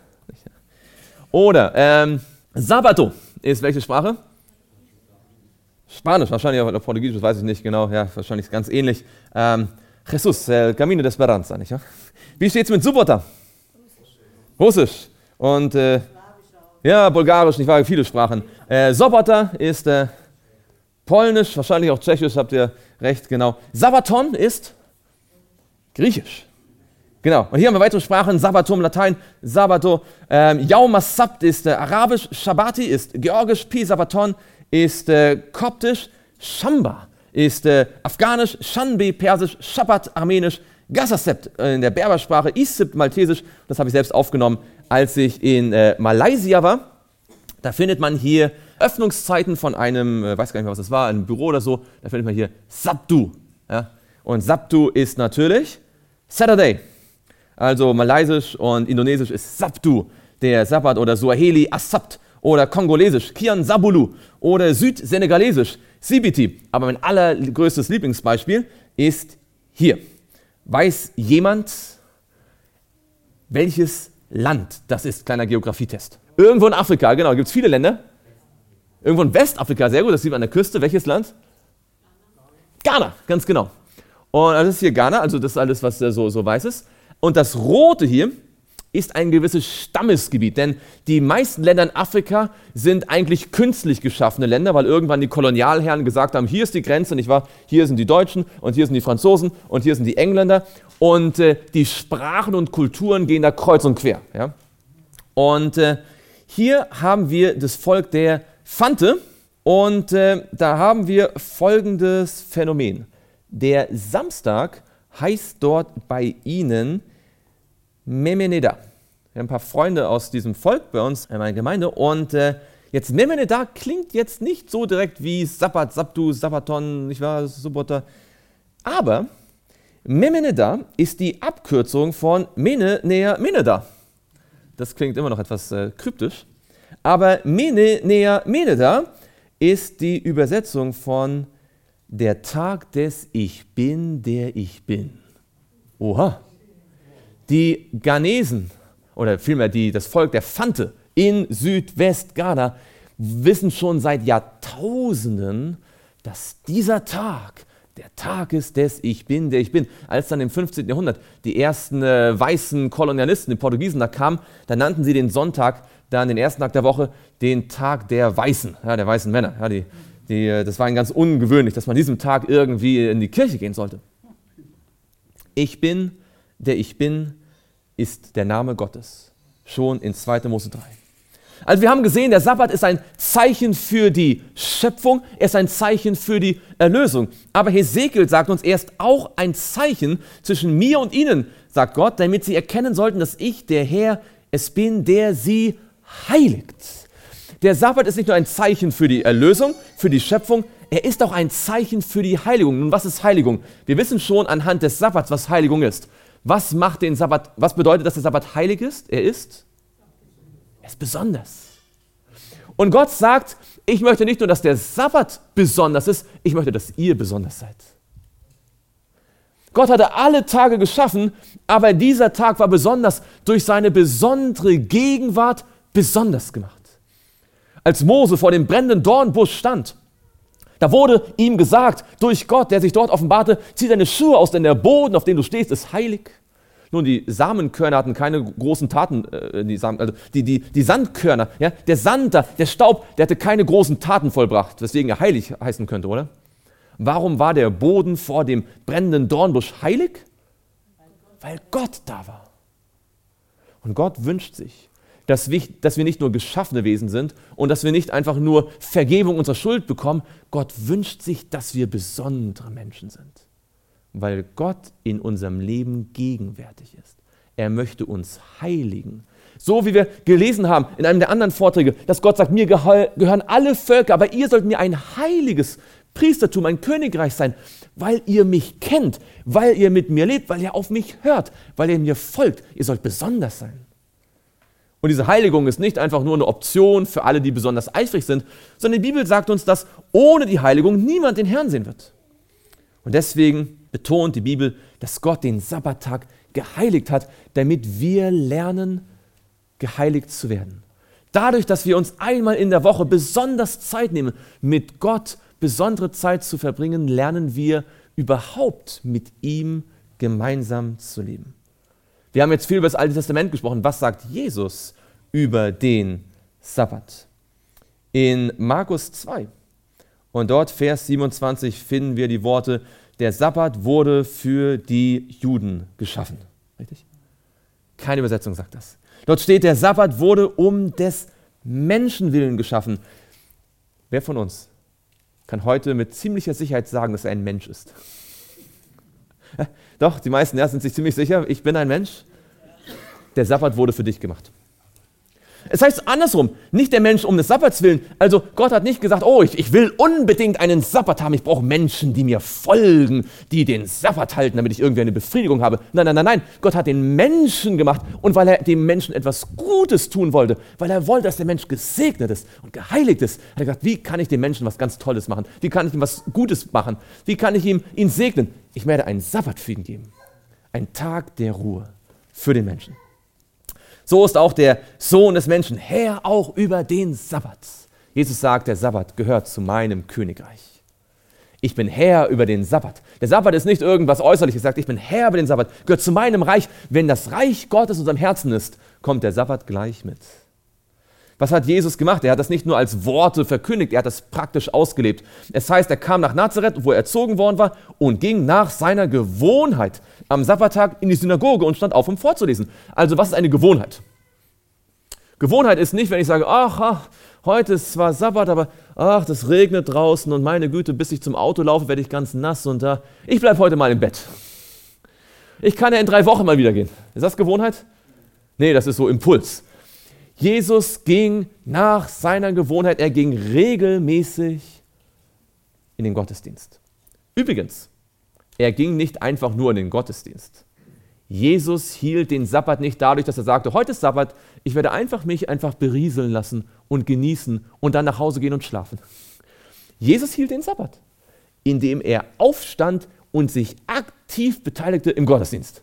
Oder Sabato ist welche Sprache? Spanisch, wahrscheinlich auch Portugiesisch, weiß ich nicht genau. Ja, wahrscheinlich ganz ähnlich. Jesus, el camino de esperanza, nicht wahr? Wie steht es mit Subota? Russisch. Und Bulgarisch, nicht wahr? Viele Sprachen. Sobota ist Polnisch, wahrscheinlich auch Tschechisch, habt ihr recht, genau. Sabaton ist Griechisch. Genau. Und hier haben wir weitere Sprachen. Sabatum, Latein, Sabato. Yaum Sabt ist Arabisch. Shabbati ist Georgisch. Pi Sabaton ist Koptisch. Shamba ist Afghanisch. Shanbe Persisch. Shabbat Armenisch. Gazasept in der Berbersprache. Isipt Maltesisch. Das habe ich selbst aufgenommen, als ich in Malaysia war. Da findet man hier Öffnungszeiten von einem, weiß gar nicht mehr, was das war, einem Büro oder so. Da findet man hier Sabtu. Ja? Und Sabtu ist natürlich Saturday. Also Malaysisch und Indonesisch ist Sabtu, der Sabbat, oder Swahili As-Sabt oder Kongolesisch Kian Sabulu oder Südsenegalesisch Sibiti. Aber mein allergrößtes Lieblingsbeispiel ist hier. Weiß jemand, welches Land das ist? Kleiner Geografietest. Irgendwo in Afrika, genau, gibt es viele Länder. Irgendwo in Westafrika, sehr gut, das sieht man an der Küste. Welches Land? Ghana, ganz genau. Und das ist hier Ghana, also das ist alles, was so weiß ist. Und das Rote hier ist ein gewisses Stammesgebiet, denn die meisten Länder in Afrika sind eigentlich künstlich geschaffene Länder, weil irgendwann die Kolonialherren gesagt haben, hier ist die Grenze, nicht wahr? Hier sind die Deutschen und hier sind die Franzosen und hier sind die Engländer und die Sprachen und Kulturen gehen da kreuz und quer. Ja? Und hier haben wir das Volk der Fante und da haben wir folgendes Phänomen. Der Samstag heißt dort bei ihnen Memeneda. Wir haben ein paar Freunde aus diesem Volk bei uns in meiner Gemeinde und jetzt Memeneda klingt jetzt nicht so direkt wie Sabbat, Sabtu, Sabbaton, nicht wahr, Subota, aber Memeneda ist die Abkürzung von Mene, Nea, Meneda. Das klingt immer noch etwas kryptisch, aber Mene, Nea, Meneda ist die Übersetzung von der Tag des Ich Bin, der ich bin. Oha! Die Ghanesen, oder vielmehr das Volk der Fante in Südwestghana, wissen schon seit Jahrtausenden, dass dieser Tag der Tag ist des Ich Bin, der ich bin. Als dann im 15. Jahrhundert die ersten weißen Kolonialisten, die Portugiesen, da kamen, da nannten sie den Sonntag, dann den ersten Tag der Woche, den Tag der Weißen, ja, der weißen Männer. Ja, das war ihnen ganz ungewöhnlich, dass man diesem Tag irgendwie in die Kirche gehen sollte. Ich bin, der ich bin, ist der Name Gottes. Schon in 2. Mose 3. Also wir haben gesehen, der Sabbat ist ein Zeichen für die Schöpfung, er ist ein Zeichen für die Erlösung. Aber Hesekiel sagt uns, er ist auch ein Zeichen zwischen mir und ihnen, sagt Gott, damit sie erkennen sollten, dass ich, der Herr, es bin, der sie heiligt. Der Sabbat ist nicht nur ein Zeichen für die Erlösung, für die Schöpfung, er ist auch ein Zeichen für die Heiligung. Nun, was ist Heiligung? Wir wissen schon anhand des Sabbats, was Heiligung ist. Was macht den Sabbat, was bedeutet, dass der Sabbat heilig ist? Er ist besonders. Und Gott sagt, ich möchte nicht nur, dass der Sabbat besonders ist, ich möchte, dass ihr besonders seid. Gott hatte alle Tage geschaffen, aber dieser Tag war besonders durch seine besondere Gegenwart besonders gemacht. Als Mose vor dem brennenden Dornbusch stand, da wurde ihm gesagt, durch Gott, der sich dort offenbarte, zieh deine Schuhe aus, denn der Boden, auf dem du stehst, ist heilig. Nun, die Samenkörner hatten keine großen Taten, die Sandkörner, ja, der Sand, der Staub, der hatte keine großen Taten vollbracht, weswegen er heilig heißen könnte, oder? Warum war der Boden vor dem brennenden Dornbusch heilig? Weil Gott da war. Und Gott wünscht sich, dass wir nicht nur geschaffene Wesen sind und dass wir nicht einfach nur Vergebung unserer Schuld bekommen. Gott wünscht sich, dass wir besondere Menschen sind, weil Gott in unserem Leben gegenwärtig ist. Er möchte uns heiligen. So wie wir gelesen haben in einem der anderen Vorträge, dass Gott sagt, mir gehören alle Völker, aber ihr sollt mir ein heiliges Priestertum, ein Königreich sein, weil ihr mich kennt, weil ihr mit mir lebt, weil ihr auf mich hört, weil ihr mir folgt. Ihr sollt besonders sein. Und diese Heiligung ist nicht einfach nur eine Option für alle, die besonders eifrig sind, sondern die Bibel sagt uns, dass ohne die Heiligung niemand den Herrn sehen wird. Und deswegen betont die Bibel, dass Gott den Sabbattag geheiligt hat, damit wir lernen, geheiligt zu werden. Dadurch, dass wir uns einmal in der Woche besonders Zeit nehmen, mit Gott besondere Zeit zu verbringen, lernen wir überhaupt mit ihm gemeinsam zu leben. Wir haben jetzt viel über das Alte Testament gesprochen. Was sagt Jesus über den Sabbat? In Markus 2 und dort Vers 27 finden wir die Worte, der Sabbat wurde für die Juden geschaffen. Richtig? Keine Übersetzung sagt das. Dort steht, der Sabbat wurde um des Menschen willen geschaffen. Wer von uns kann heute mit ziemlicher Sicherheit sagen, dass er ein Mensch ist? Doch, die meisten sind sich ziemlich sicher, ich bin ein Mensch. Der Sabbat wurde für dich gemacht. Es heißt andersrum, nicht der Mensch um des Sabbats willen. Also Gott hat nicht gesagt, oh, ich will unbedingt einen Sabbat haben, ich brauche Menschen, die mir folgen, die den Sabbat halten, damit ich irgendwie eine Befriedigung habe. Nein. Gott hat den Menschen gemacht und weil er dem Menschen etwas Gutes tun wollte, weil er wollte, dass der Mensch gesegnet ist und geheiligt ist, hat er gesagt, wie kann ich dem Menschen was ganz Tolles machen? Wie kann ich ihm was Gutes machen? Wie kann ich ihn segnen? Ich werde einen Sabbat für ihn geben. Ein Tag der Ruhe für den Menschen. So ist auch der Sohn des Menschen Herr auch über den Sabbat. Jesus sagt, der Sabbat gehört zu meinem Königreich. Ich bin Herr über den Sabbat. Der Sabbat ist nicht irgendwas Äußerliches, sagt, ich bin Herr über den Sabbat, gehört zu meinem Reich. Wenn das Reich Gottes in unserem Herzen ist, kommt der Sabbat gleich mit. Was hat Jesus gemacht? Er hat das nicht nur als Worte verkündigt, er hat das praktisch ausgelebt. Es heißt, er kam nach Nazareth, wo er erzogen worden war, und ging nach seiner Gewohnheit am Sabbattag in die Synagoge und stand auf, um vorzulesen. Also was ist eine Gewohnheit? Gewohnheit ist nicht, wenn ich sage, ach, heute ist zwar Sabbat, aber das regnet draußen und meine Güte, bis ich zum Auto laufe, werde ich ganz nass und ich bleibe heute mal im Bett. Ich kann ja in 3 Wochen mal wieder gehen. Ist das Gewohnheit? Nee, das ist so Impuls. Jesus ging nach seiner Gewohnheit, er ging regelmäßig in den Gottesdienst. Übrigens, er ging nicht einfach nur in den Gottesdienst. Jesus hielt den Sabbat nicht dadurch, dass er sagte, heute ist Sabbat, ich werde mich berieseln lassen und genießen und dann nach Hause gehen und schlafen. Jesus hielt den Sabbat, indem er aufstand und sich aktiv beteiligte im Gottesdienst.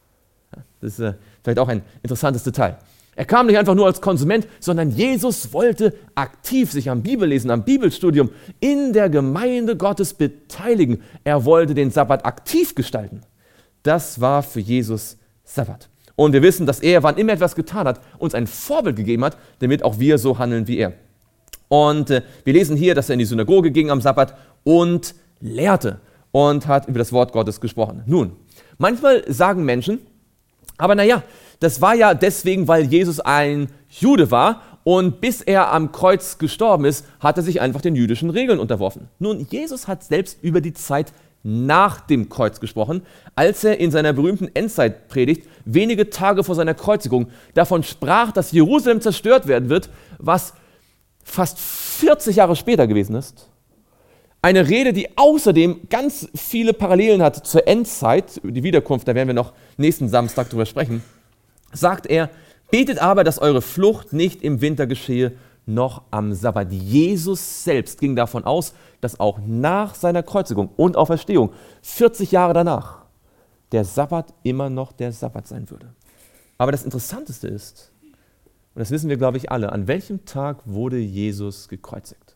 Das ist vielleicht auch ein interessantes Detail. Er kam nicht einfach nur als Konsument, sondern Jesus wollte aktiv sich am Bibellesen, am Bibelstudium in der Gemeinde Gottes beteiligen. Er wollte den Sabbat aktiv gestalten. Das war für Jesus Sabbat. Und wir wissen, dass er, wann immer etwas getan hat, uns ein Vorbild gegeben hat, damit auch wir so handeln wie er. Und wir lesen hier, dass er in die Synagoge ging am Sabbat und lehrte und hat über das Wort Gottes gesprochen. Nun, manchmal sagen Menschen, aber das war ja deswegen, weil Jesus ein Jude war und bis er am Kreuz gestorben ist, hat er sich einfach den jüdischen Regeln unterworfen. Nun, Jesus hat selbst über die Zeit nach dem Kreuz gesprochen, als er in seiner berühmten Endzeitpredigt wenige Tage vor seiner Kreuzigung davon sprach, dass Jerusalem zerstört werden wird, was fast 40 Jahre später gewesen ist. Eine Rede, die außerdem ganz viele Parallelen hat zur Endzeit, die Wiederkunft, da werden wir noch nächsten Samstag drüber sprechen, sagt er, betet aber, dass eure Flucht nicht im Winter geschehe, noch am Sabbat. Jesus selbst ging davon aus, dass auch nach seiner Kreuzigung und Auferstehung, 40 Jahre danach, der Sabbat immer noch der Sabbat sein würde. Aber das Interessanteste ist, und das wissen wir, glaube ich, alle, an welchem Tag wurde Jesus gekreuzigt?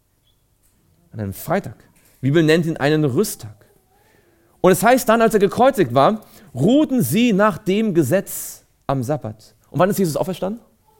An einem Freitag. Die Bibel nennt ihn einen Rüsttag. Und es heißt dann, als er gekreuzigt war, ruhten sie nach dem Gesetz am Sabbat. Und wann ist Jesus auferstanden?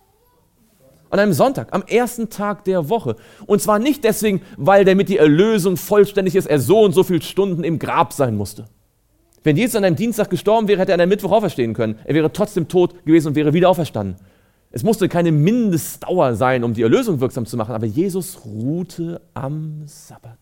An einem Sonntag, am ersten Tag der Woche. Und zwar nicht deswegen, weil damit die Erlösung vollständig ist, er so und so viele Stunden im Grab sein musste. Wenn Jesus an einem Dienstag gestorben wäre, hätte er an einem Mittwoch auferstehen können. Er wäre trotzdem tot gewesen und wäre wieder auferstanden. Es musste keine Mindestdauer sein, um die Erlösung wirksam zu machen, aber Jesus ruhte am Sabbat.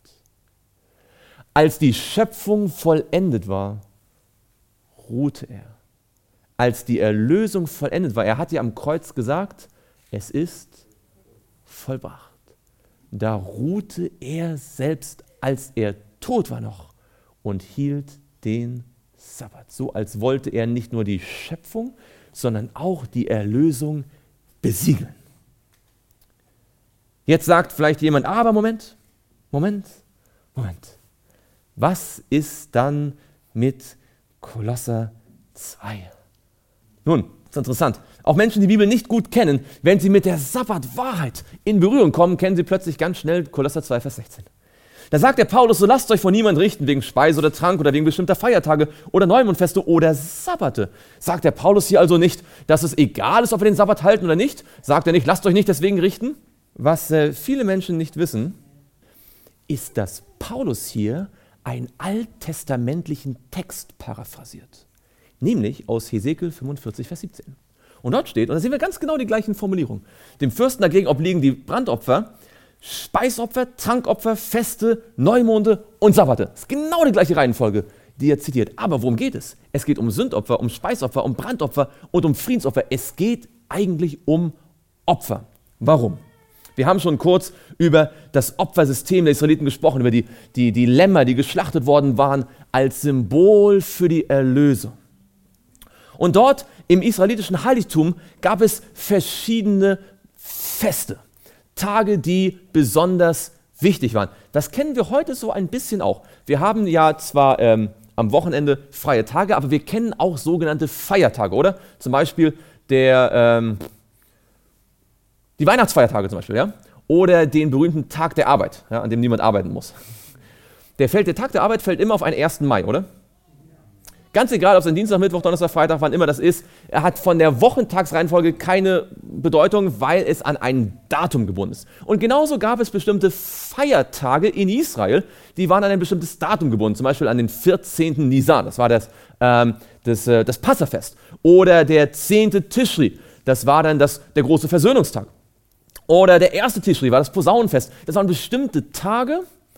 Als die Schöpfung vollendet war, ruhte er. Als die Erlösung vollendet war, er hat ja am Kreuz gesagt, es ist vollbracht. Da ruhte er selbst, als er tot war noch, und hielt den Sabbat. So als wollte er nicht nur die Schöpfung, sondern auch die Erlösung besiegeln. Jetzt sagt vielleicht jemand, aber Moment. Was ist dann mit Kolosser 2? Nun, das ist interessant. Auch Menschen, die die Bibel nicht gut kennen, wenn sie mit der Sabbatwahrheit in Berührung kommen, kennen sie plötzlich ganz schnell Kolosser 2, Vers 16. Da sagt der Paulus, so lasst euch von niemand richten wegen Speise oder Trank oder wegen bestimmter Feiertage oder Neumondfeste oder Sabbate. Sagt der Paulus hier also nicht, dass es egal ist, ob wir den Sabbat halten oder nicht? Sagt er nicht, lasst euch nicht deswegen richten? Was viele Menschen nicht wissen, ist, dass Paulus hier einen alttestamentlichen Text paraphrasiert. Nämlich aus Hesekiel 45, Vers 17. Und dort steht, und da sehen wir ganz genau die gleichen Formulierungen, dem Fürsten dagegen obliegen die Brandopfer, Speisopfer, Trankopfer, Feste, Neumonde und Sabbate. Das ist genau die gleiche Reihenfolge, die er zitiert. Aber worum geht es? Es geht um Sündopfer, um Speisopfer, um Brandopfer und um Friedensopfer. Es geht eigentlich um Opfer. Warum? Wir haben schon kurz über das Opfersystem der Israeliten gesprochen, über die Lämmer, die geschlachtet worden waren, als Symbol für die Erlösung. Und dort im israelitischen Heiligtum gab es verschiedene Feste, Tage, die besonders wichtig waren. Das kennen wir heute so ein bisschen auch. Wir haben ja zwar am Wochenende freie Tage, aber wir kennen auch sogenannte Feiertage, oder? Zum Beispiel die Weihnachtsfeiertage zum Beispiel, ja? Oder den berühmten Tag der Arbeit, ja, an dem niemand arbeiten muss. Der Tag der Arbeit fällt immer auf einen 1. Mai, oder? Ganz egal, ob es ein Dienstag, Mittwoch, Donnerstag, Freitag, wann immer das ist, er hat von der Wochentagsreihenfolge keine Bedeutung, weil es an ein Datum gebunden ist. Und genauso gab es bestimmte Feiertage in Israel, die waren an ein bestimmtes Datum gebunden, zum Beispiel an den 14. Nisan, das war das Passafest, oder der 10. Tischri, das war dann der große Versöhnungstag, oder der 1. Tischri war das Posaunenfest. Das waren bestimmte Tage,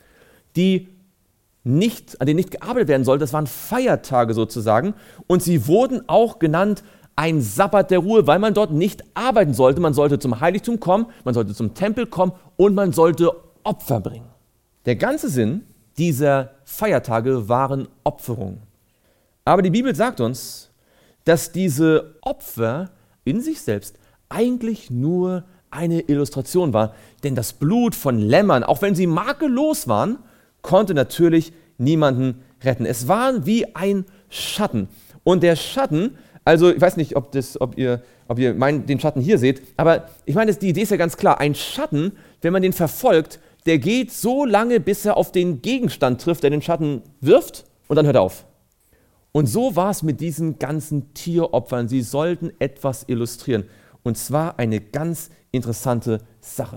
an denen nicht gearbeitet werden sollte, das waren Feiertage sozusagen, und sie wurden auch genannt ein Sabbat der Ruhe, weil man dort nicht arbeiten sollte. Man sollte zum Heiligtum kommen, man sollte zum Tempel kommen und man sollte Opfer bringen. Der ganze Sinn dieser Feiertage waren Opferungen. Aber die Bibel sagt uns, dass diese Opfer in sich selbst eigentlich nur eine Illustration war, denn das Blut von Lämmern, auch wenn sie makellos waren, konnte natürlich niemanden retten. Es war wie ein Schatten. Und der Schatten, also ich weiß nicht, ob ihr den Schatten hier seht, aber ich meine, die Idee ist ja ganz klar. Ein Schatten, wenn man den verfolgt, der geht so lange, bis er auf den Gegenstand trifft, der den Schatten wirft, und dann hört er auf. Und so war es mit diesen ganzen Tieropfern. Sie sollten etwas illustrieren. Und zwar eine ganz interessante Sache.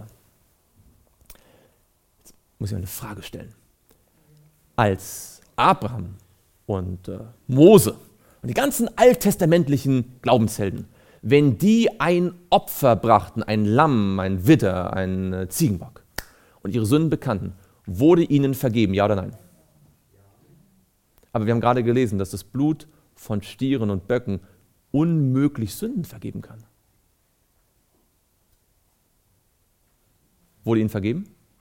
Jetzt muss ich eine Frage stellen. Als Abraham und Mose und die ganzen alttestamentlichen Glaubenshelden, wenn die ein Opfer brachten, ein Lamm, ein Widder, ein Ziegenbock, und ihre Sünden bekannten, wurde ihnen vergeben, ja oder nein? Aber wir haben gerade gelesen, dass das Blut von Stieren und Böcken unmöglich Sünden vergeben kann. Wurde ihnen vergeben?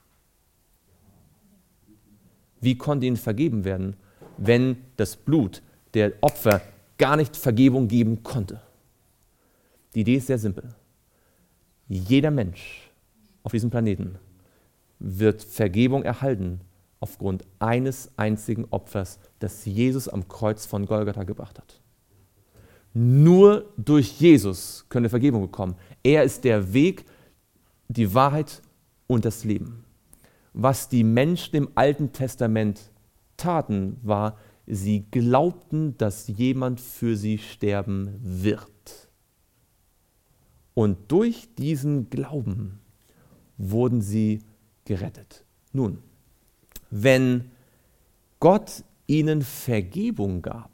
Wie konnte ihnen vergeben werden, wenn das Blut der Opfer gar nicht Vergebung geben konnte? Die Idee ist sehr simpel. Jeder Mensch auf diesem Planeten wird Vergebung erhalten aufgrund eines einzigen Opfers, das Jesus am Kreuz von Golgatha gebracht hat. Nur durch Jesus können wir Vergebung bekommen. Er ist der Weg, die Wahrheit und das Leben. Was die Menschen im Alten Testament taten, war, sie glaubten, dass jemand für sie sterben wird. Und durch diesen Glauben wurden sie gerettet. Nun, wenn Gott ihnen Vergebung gab,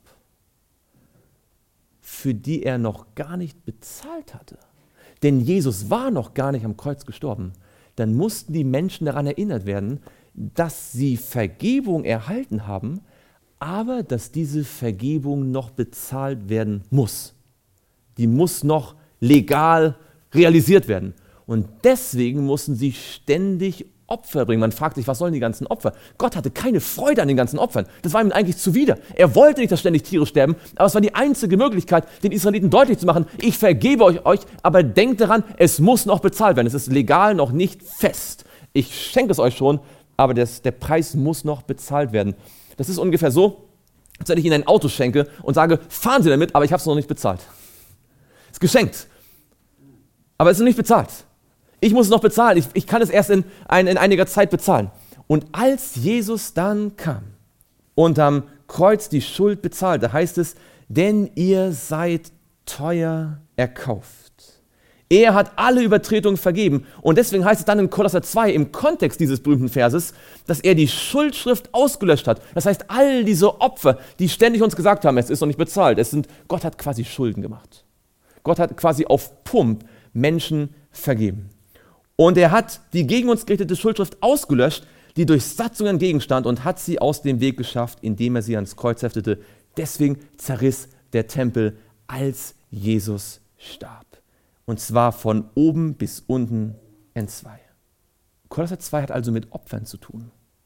für die er noch gar nicht bezahlt hatte, denn Jesus war noch gar nicht am Kreuz gestorben, dann mussten die Menschen daran erinnert werden, dass sie Vergebung erhalten haben, aber dass diese Vergebung noch bezahlt werden muss. Die muss noch legal realisiert werden. Und deswegen mussten sie ständig Opfer bringen. Man fragt sich, was sollen die ganzen Opfer? Gott hatte keine Freude an den ganzen Opfern. Das war ihm eigentlich zuwider. Er wollte nicht, dass ständig Tiere sterben, aber es war die einzige Möglichkeit, den Israeliten deutlich zu machen, ich vergebe euch, aber denkt daran, es muss noch bezahlt werden. Es ist legal noch nicht fest. Ich schenke es euch schon, aber der Preis muss noch bezahlt werden. Das ist ungefähr so, als wenn ich Ihnen ein Auto schenke und sage, fahren Sie damit, aber ich habe es noch nicht bezahlt. Es ist geschenkt, aber es ist noch nicht bezahlt. Ich muss es noch bezahlen. Ich kann es erst in einiger Zeit bezahlen. Und als Jesus dann kam und am Kreuz die Schuld bezahlte, heißt es, denn ihr seid teuer erkauft. Er hat alle Übertretungen vergeben. Und deswegen heißt es dann in Kolosser 2 im Kontext dieses berühmten Verses, dass er die Schuldschrift ausgelöscht hat. Das heißt, all diese Opfer, die ständig uns gesagt haben, es ist noch nicht bezahlt, Gott hat quasi Schulden gemacht. Gott hat quasi auf Pump Menschen vergeben. Und er hat die gegen uns gerichtete Schuldschrift ausgelöscht, die durch Satzungen gegenstand, und hat sie aus dem Weg geschafft, indem er sie ans Kreuz heftete. Deswegen zerriss der Tempel, als Jesus starb. Und zwar von oben bis unten entzwei. Kolosser 2 hat also mit Opfern zu tun.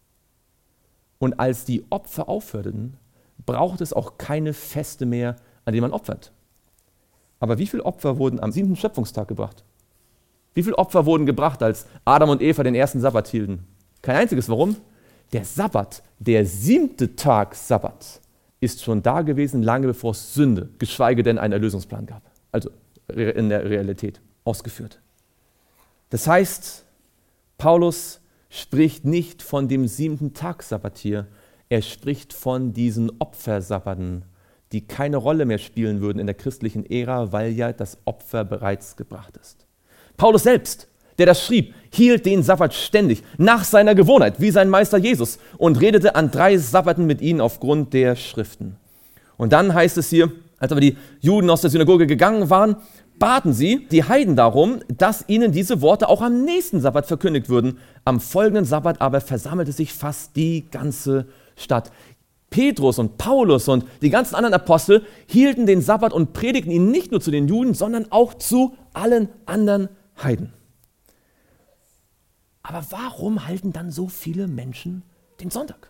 Und als die Opfer aufhörten, braucht es auch keine Feste mehr, an denen man opfert. Aber wie viele Opfer wurden am 7. Schöpfungstag gebracht? Wie viele Opfer wurden gebracht, als Adam und Eva den ersten Sabbat hielten? Kein einziges. Warum? Der Sabbat, der 7. Tag Sabbat, ist schon da gewesen, lange bevor es Sünde, geschweige denn einen Erlösungsplan gab. Also in der Realität ausgeführt. Das heißt, Paulus spricht nicht von dem 7. Tag Sabbat hier. Er spricht von diesen Opfersabbaten, die keine Rolle mehr spielen würden in der christlichen Ära, weil ja das Opfer bereits gebracht ist. Paulus selbst, der das schrieb, hielt den Sabbat ständig, nach seiner Gewohnheit, wie sein Meister Jesus, und redete an 3 Sabbaten mit ihnen aufgrund der Schriften. Und dann heißt es hier, als aber die Juden aus der Synagoge gegangen waren, baten sie die Heiden darum, dass ihnen diese Worte auch am nächsten Sabbat verkündigt würden. Am folgenden Sabbat aber versammelte sich fast die ganze Stadt. Petrus und Paulus und die ganzen anderen Apostel hielten den Sabbat und predigten ihn nicht nur zu den Juden, sondern auch zu allen anderen Heiden. Aber warum halten dann so viele Menschen den Sonntag?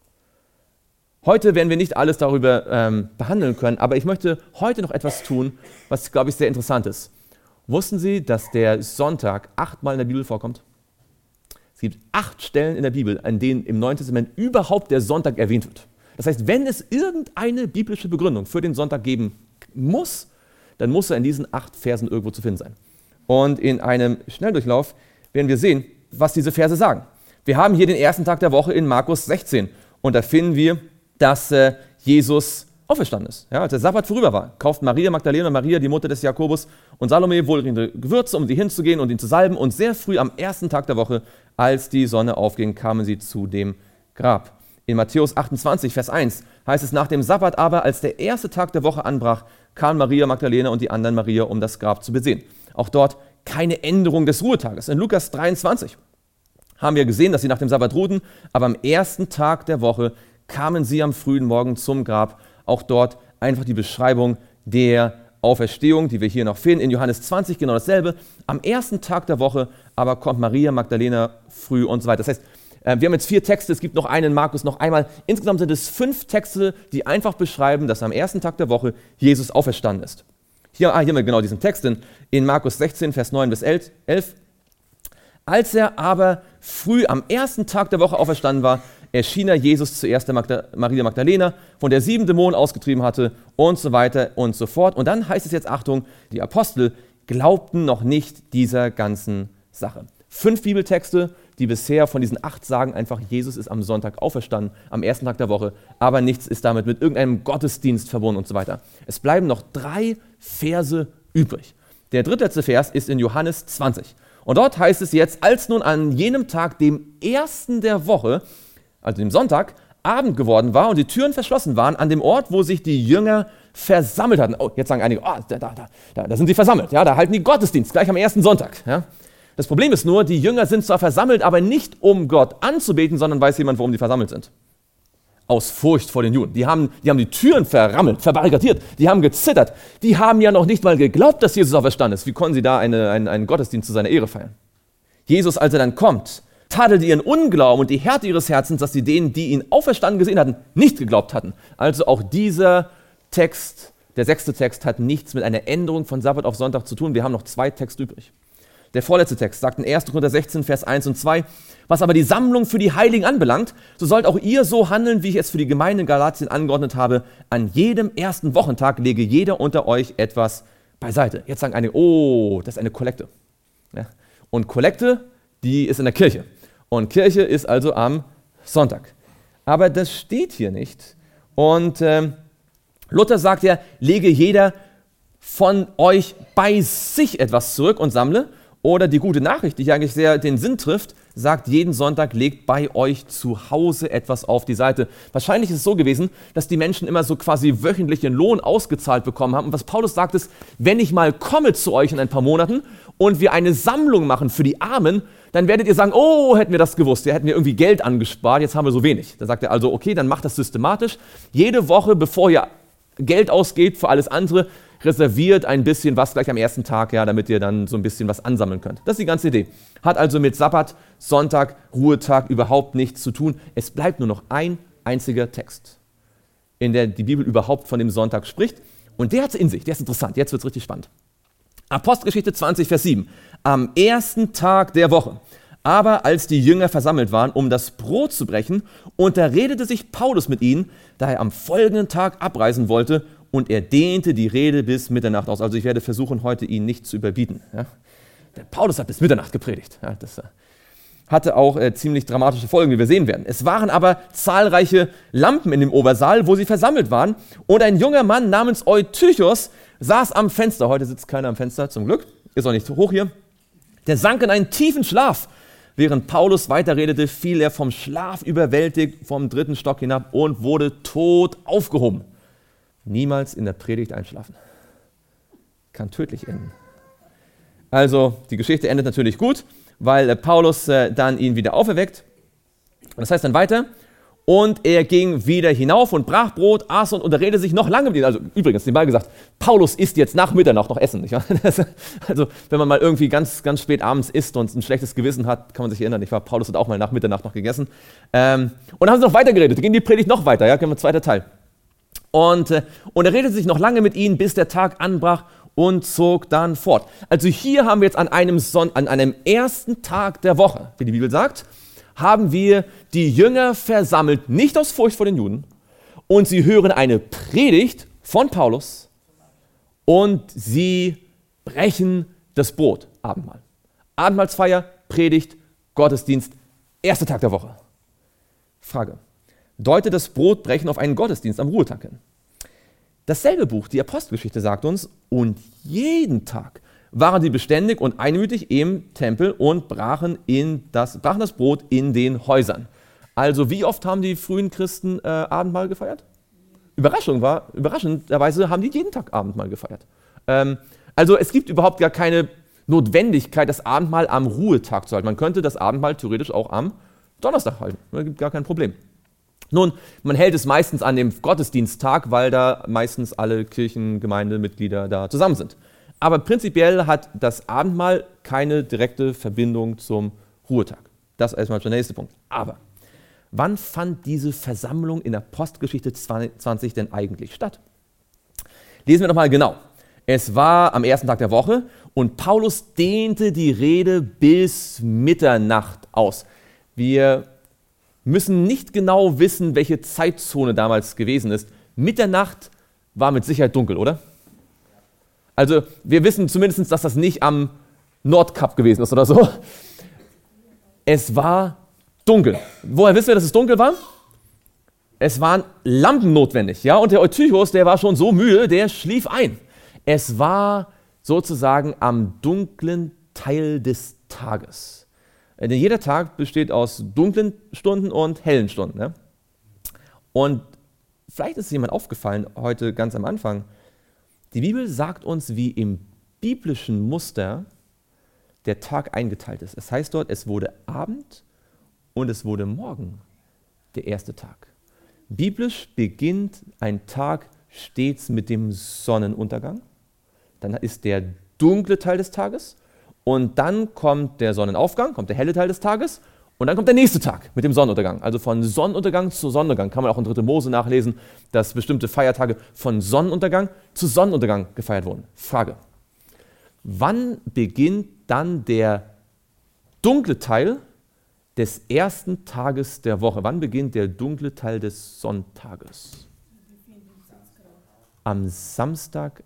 Heute werden wir nicht alles darüber behandeln können, aber ich möchte heute noch etwas tun, was, glaube ich, sehr interessant ist. Wussten Sie, dass der Sonntag 8-mal in der Bibel vorkommt? Es gibt 8 Stellen in der Bibel, an denen im Neuen Testament überhaupt der Sonntag erwähnt wird. Das heißt, wenn es irgendeine biblische Begründung für den Sonntag geben muss, dann muss er in diesen 8 Versen irgendwo zu finden sein. Und in einem Schnelldurchlauf werden wir sehen, was diese Verse sagen. Wir haben hier den ersten Tag der Woche in Markus 16 und da finden wir, dass Jesus auferstanden ist. Ja, als der Sabbat vorüber war, kauft Maria Magdalena, Maria, die Mutter des Jakobus, und Salome wohlriechende Gewürze, um sie hinzugehen und ihn zu salben. Und sehr früh am ersten Tag der Woche, als die Sonne aufging, kamen sie zu dem Grab. In Matthäus 28, Vers 1 heißt es, nach dem Sabbat aber, als der erste Tag der Woche anbrach, kamen Maria Magdalena und die anderen Maria, um das Grab zu besehen. Auch dort keine Änderung des Ruhetages. In Lukas 23 haben wir gesehen, dass sie nach dem Sabbat ruhten, aber am ersten Tag der Woche kamen sie am frühen Morgen zum Grab. Auch dort einfach die Beschreibung der Auferstehung, die wir hier noch finden. In Johannes 20 genau dasselbe. Am ersten Tag der Woche aber kommt Maria Magdalena früh und so weiter. Das heißt, wir haben jetzt 4 Texte, es gibt noch einen in Markus noch einmal. Insgesamt sind es 5 Texte, die einfach beschreiben, dass am ersten Tag der Woche Jesus auferstanden ist. Hier haben wir genau diesen Text in Markus 16, Vers 9 bis 11. Als er aber früh am ersten Tag der Woche auferstanden war, erschien er Jesus zuerst der Maria Magdalena, von der 7 Dämonen ausgetrieben hatte und so weiter und so fort. Und dann heißt es jetzt, Achtung, die Apostel glaubten noch nicht dieser ganzen Sache. 5 Bibeltexte, die bisher von diesen 8 sagen einfach, Jesus ist am Sonntag auferstanden, am ersten Tag der Woche, aber nichts ist damit mit irgendeinem Gottesdienst verbunden und so weiter. Es bleiben noch 3 Verse übrig. Der drittletzte Vers ist in Johannes 20. Und dort heißt es jetzt, als nun an jenem Tag, dem ersten der Woche, also dem Sonntag, Abend geworden war und die Türen verschlossen waren, an dem Ort, wo sich die Jünger versammelt hatten. Oh, jetzt sagen einige, da sind sie versammelt, ja, da halten die Gottesdienst, gleich am ersten Sonntag. Ja. Das Problem ist nur, die Jünger sind zwar versammelt, aber nicht um Gott anzubeten, sondern weiß jemand, warum die versammelt sind. Aus Furcht vor den Juden. Die haben die Türen verrammelt, verbarrikadiert, die haben gezittert. Die haben ja noch nicht mal geglaubt, dass Jesus auferstanden ist. Wie konnten sie da einen Gottesdienst zu seiner Ehre feiern? Jesus, als er dann kommt, tadelte ihren Unglauben und die Härte ihres Herzens, dass sie denen, die ihn auferstanden gesehen hatten, nicht geglaubt hatten. Also auch dieser Text, der 6. Text, hat nichts mit einer Änderung von Sabbat auf Sonntag zu tun. Wir haben noch 2 Texte übrig. Der vorletzte Text sagt in 1. Korinther 16, Vers 1 und 2, was aber die Sammlung für die Heiligen anbelangt, so sollt auch ihr so handeln, wie ich es für die Gemeinde in Galatien angeordnet habe. An jedem ersten Wochentag lege jeder unter euch etwas beiseite. Jetzt sagen einige, oh, das ist eine Kollekte. Ja. Und Kollekte, die ist in der Kirche. Und Kirche ist also am Sonntag. Aber das steht hier nicht. Und Luther sagt ja, lege jeder von euch bei sich etwas zurück und sammle. Oder die gute Nachricht, die hier eigentlich sehr den Sinn trifft, sagt, jeden Sonntag legt bei euch zu Hause etwas auf die Seite. Wahrscheinlich ist es so gewesen, dass die Menschen immer so quasi wöchentlichen Lohn ausgezahlt bekommen haben. Und was Paulus sagt ist, wenn ich mal komme zu euch in ein paar Monaten und wir eine Sammlung machen für die Armen, dann werdet ihr sagen, oh, hätten wir das gewusst, hätten wir irgendwie Geld angespart, jetzt haben wir so wenig. Da sagt er also, okay, dann macht das systematisch. Jede Woche, bevor ihr Geld ausgeht für alles andere, reserviert ein bisschen was gleich am ersten Tag, ja, damit ihr dann so ein bisschen was ansammeln könnt. Das ist die ganze Idee. Hat also mit Sabbat, Sonntag, Ruhetag überhaupt nichts zu tun. Es bleibt nur noch ein einziger Text, in der die Bibel überhaupt von dem Sonntag spricht. Und der hat es in sich, der ist interessant, jetzt wird es richtig spannend. Apostelgeschichte 20, Vers 7. Am ersten Tag der Woche, aber als die Jünger versammelt waren, um das Brot zu brechen, unterredete sich Paulus mit ihnen, da er am folgenden Tag abreisen wollte, und er dehnte die Rede bis Mitternacht aus. Also ich werde versuchen, heute ihn nicht zu überbieten. Ja. Der Paulus hat bis Mitternacht gepredigt. Ja, hatte auch ziemlich dramatische Folgen, wie wir sehen werden. Es waren aber zahlreiche Lampen in dem Obersaal, wo sie versammelt waren. Und ein junger Mann namens Eutychos saß am Fenster. Heute sitzt keiner am Fenster, zum Glück. Ist auch nicht hoch hier. Der sank in einen tiefen Schlaf. Während Paulus weiterredete, fiel er vom Schlaf überwältigt vom 3. Stock hinab und wurde tot aufgehoben. Niemals in der Predigt einschlafen. Kann tödlich enden. Also, die Geschichte endet natürlich gut, weil Paulus dann ihn wieder auferweckt. Das heißt dann weiter, und er ging wieder hinauf und brach Brot, aß und unterredete sich noch lange mit ihnen. Also übrigens, nebenbei gesagt, Paulus isst jetzt nach Mitternacht noch Essen. Nicht wahr? Also wenn man mal irgendwie ganz, ganz spät abends isst und ein schlechtes Gewissen hat, kann man sich erinnern, nicht wahr? Paulus hat auch mal nach Mitternacht noch gegessen. Und dann haben sie noch weitergeredet, ging die Predigt noch weiter, ja, können wir zweiter Teil. Und er redete sich noch lange mit ihnen, bis der Tag anbrach und zog dann fort. Also hier haben wir jetzt an einem ersten Tag der Woche, wie die Bibel sagt, haben wir die Jünger versammelt, nicht aus Furcht vor den Juden, und sie hören eine Predigt von Paulus und sie brechen das Brot, Abendmahl. Abendmahlsfeier, Predigt, Gottesdienst, erster Tag der Woche. Frage, deutet das Brotbrechen auf einen Gottesdienst am Ruhetag hin? Dasselbe Buch, die Apostelgeschichte, sagt uns, und jeden Tag waren sie beständig und einmütig im Tempel und brachen das Brot in den Häusern. Also wie oft haben die frühen Christen Abendmahl gefeiert? Überraschenderweise haben die jeden Tag Abendmahl gefeiert. Also es gibt überhaupt gar keine Notwendigkeit, das Abendmahl am Ruhetag zu halten. Man könnte das Abendmahl theoretisch auch am Donnerstag halten. Da gibt gar kein Problem. Nun, man hält es meistens an dem Gottesdiensttag, weil da meistens alle Kirchengemeindemitglieder da zusammen sind. Aber prinzipiell hat das Abendmahl keine direkte Verbindung zum Ruhetag. Das ist erstmal der nächste Punkt. Aber wann fand diese Versammlung in Apostelgeschichte 20 denn eigentlich statt? Lesen wir nochmal genau. Es war am ersten Tag der Woche und Paulus dehnte die Rede bis Mitternacht aus. Wir müssen nicht genau wissen, welche Zeitzone damals gewesen ist. Mitternacht war mit Sicherheit dunkel, oder? Also wir wissen zumindest, dass das nicht am Nordkap gewesen ist oder so. Es war dunkel. Woher wissen wir, dass es dunkel war? Es waren Lampen notwendig. Ja? Und der Eutychos, der war schon so müde, der schlief ein. Es war sozusagen am dunklen Teil des Tages. Denn jeder Tag besteht aus dunklen Stunden und hellen Stunden. Ne? Und vielleicht ist es jemand aufgefallen, heute ganz am Anfang, die Bibel sagt uns, wie im biblischen Muster der Tag eingeteilt ist. Es heißt dort, es wurde Abend und es wurde Morgen, der erste Tag. Biblisch beginnt ein Tag stets mit dem Sonnenuntergang. Dann ist der dunkle Teil des Tages und dann kommt der Sonnenaufgang, kommt der helle Teil des Tages und dann kommt der nächste Tag mit dem Sonnenuntergang. Also von Sonnenuntergang zu Sonnenuntergang kann man auch in 3. Mose nachlesen, dass bestimmte Feiertage von Sonnenuntergang zu Sonnenuntergang gefeiert wurden. Frage, wann beginnt dann der dunkle Teil des ersten Tages der Woche? Wann beginnt der dunkle Teil des Sonntages? Am Samstagabend.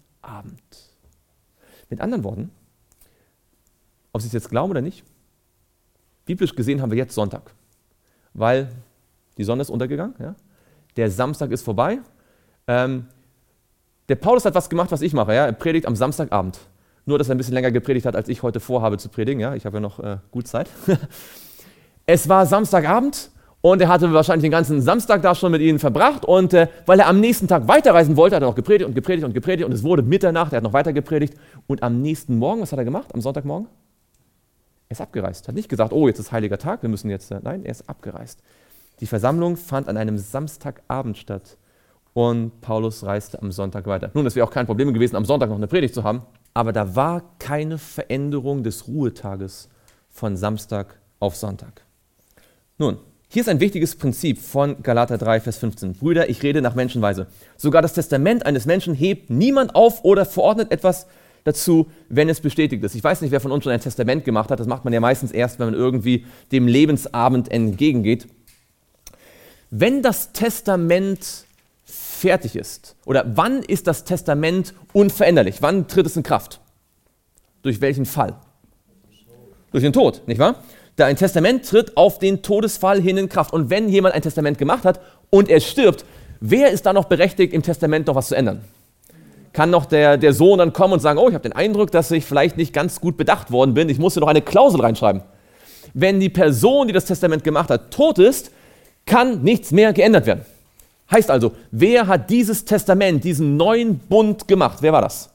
Mit anderen Worten, ob Sie es jetzt glauben oder nicht, biblisch gesehen haben wir jetzt Sonntag, weil die Sonne ist untergegangen, ja? Der Samstag ist vorbei. Der Paulus hat was gemacht, was ich mache. Ja? Er predigt am Samstagabend. Nur, dass er ein bisschen länger gepredigt hat, als ich heute vorhabe zu predigen. Ja? Ich habe ja noch gut Zeit. Es war Samstagabend und er hatte wahrscheinlich den ganzen Samstag da schon mit ihnen verbracht. Und weil er am nächsten Tag weiterreisen wollte, hat er noch gepredigt und gepredigt und gepredigt. Und es wurde Mitternacht, er hat noch weiter gepredigt. Und am nächsten Morgen, was hat er gemacht? Am Sonntagmorgen? Er ist abgereist. Hat nicht gesagt, oh, jetzt ist heiliger Tag, wir müssen jetzt. Nein, er ist abgereist. Die Versammlung fand an einem Samstagabend statt und Paulus reiste am Sonntag weiter. Nun, es wäre auch kein Problem gewesen, am Sonntag noch eine Predigt zu haben, aber da war keine Veränderung des Ruhetages von Samstag auf Sonntag. Nun, hier ist ein wichtiges Prinzip von Galater 3, Vers 15. Brüder, ich rede nach Menschenweise. Sogar das Testament eines Menschen hebt niemand auf oder verordnet etwas dazu, wenn es bestätigt ist. Ich weiß nicht, wer von uns schon ein Testament gemacht hat. Das macht man ja meistens erst, wenn man irgendwie dem Lebensabend entgegengeht. Wenn das Testament fertig ist, oder wann ist das Testament unveränderlich? Wann tritt es in Kraft? Durch welchen Fall? Durch den Tod, nicht wahr? Da ein Testament tritt auf den Todesfall hin in Kraft. Und wenn jemand ein Testament gemacht hat und er stirbt, wer ist da noch berechtigt, im Testament noch was zu ändern? Kann noch der Sohn dann kommen und sagen, oh, ich habe den Eindruck, dass ich vielleicht nicht ganz gut bedacht worden bin, ich muss hier noch eine Klausel reinschreiben. Wenn die Person, die das Testament gemacht hat, tot ist, kann nichts mehr geändert werden. Heißt also, wer hat dieses Testament, diesen neuen Bund gemacht? Wer war das?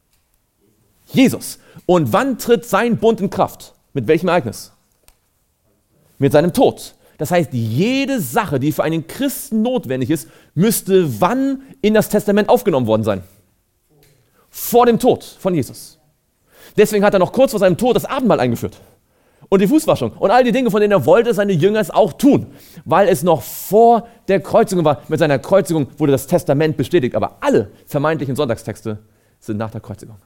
Jesus. Und wann tritt sein Bund in Kraft? Mit welchem Ereignis? Mit seinem Tod. Das heißt, jede Sache, die für einen Christen notwendig ist, müsste wann in das Testament aufgenommen worden sein? Vor dem Tod von Jesus. Deswegen hat er noch kurz vor seinem Tod das Abendmahl eingeführt. Und die Fußwaschung und all die Dinge, von denen er wollte, seine Jünger es auch tun, weil es noch vor der Kreuzigung war. Mit seiner Kreuzigung wurde das Testament bestätigt, aber alle vermeintlichen Sonntagstexte sind nach der Kreuzigung.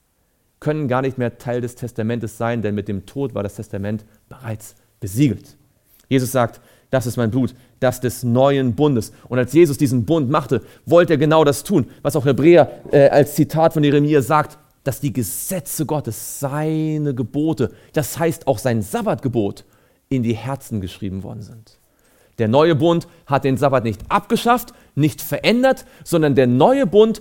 Können gar nicht mehr Teil des Testamentes sein, denn mit dem Tod war das Testament bereits besiegelt. Jesus sagt, das ist mein Blut, das des neuen Bundes. Und als Jesus diesen Bund machte, wollte er genau das tun, was auch Hebräer als Zitat von Jeremia sagt, dass die Gesetze Gottes, seine Gebote, das heißt auch sein Sabbatgebot, in die Herzen geschrieben worden sind. Der neue Bund hat den Sabbat nicht abgeschafft, nicht verändert, sondern der neue Bund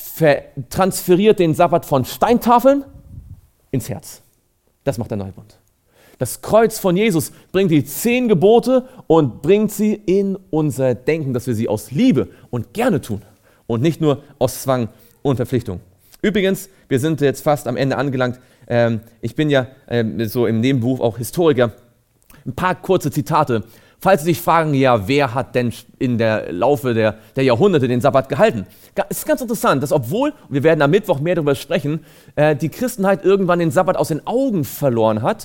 transferiert den Sabbat von Steintafeln ins Herz. Das macht der neue Bund. Das Kreuz von Jesus bringt die 10 Gebote und bringt sie in unser Denken, dass wir sie aus Liebe und gerne tun und nicht nur aus Zwang und Verpflichtung. Übrigens, wir sind jetzt fast am Ende angelangt. Ich bin ja so im Nebenberuf auch Historiker. Ein paar kurze Zitate. Falls Sie sich fragen, ja, wer hat denn in der Laufe der Jahrhunderte den Sabbat gehalten? Es ist ganz interessant, dass obwohl, wir werden am Mittwoch mehr darüber sprechen, die Christenheit irgendwann den Sabbat aus den Augen verloren hat,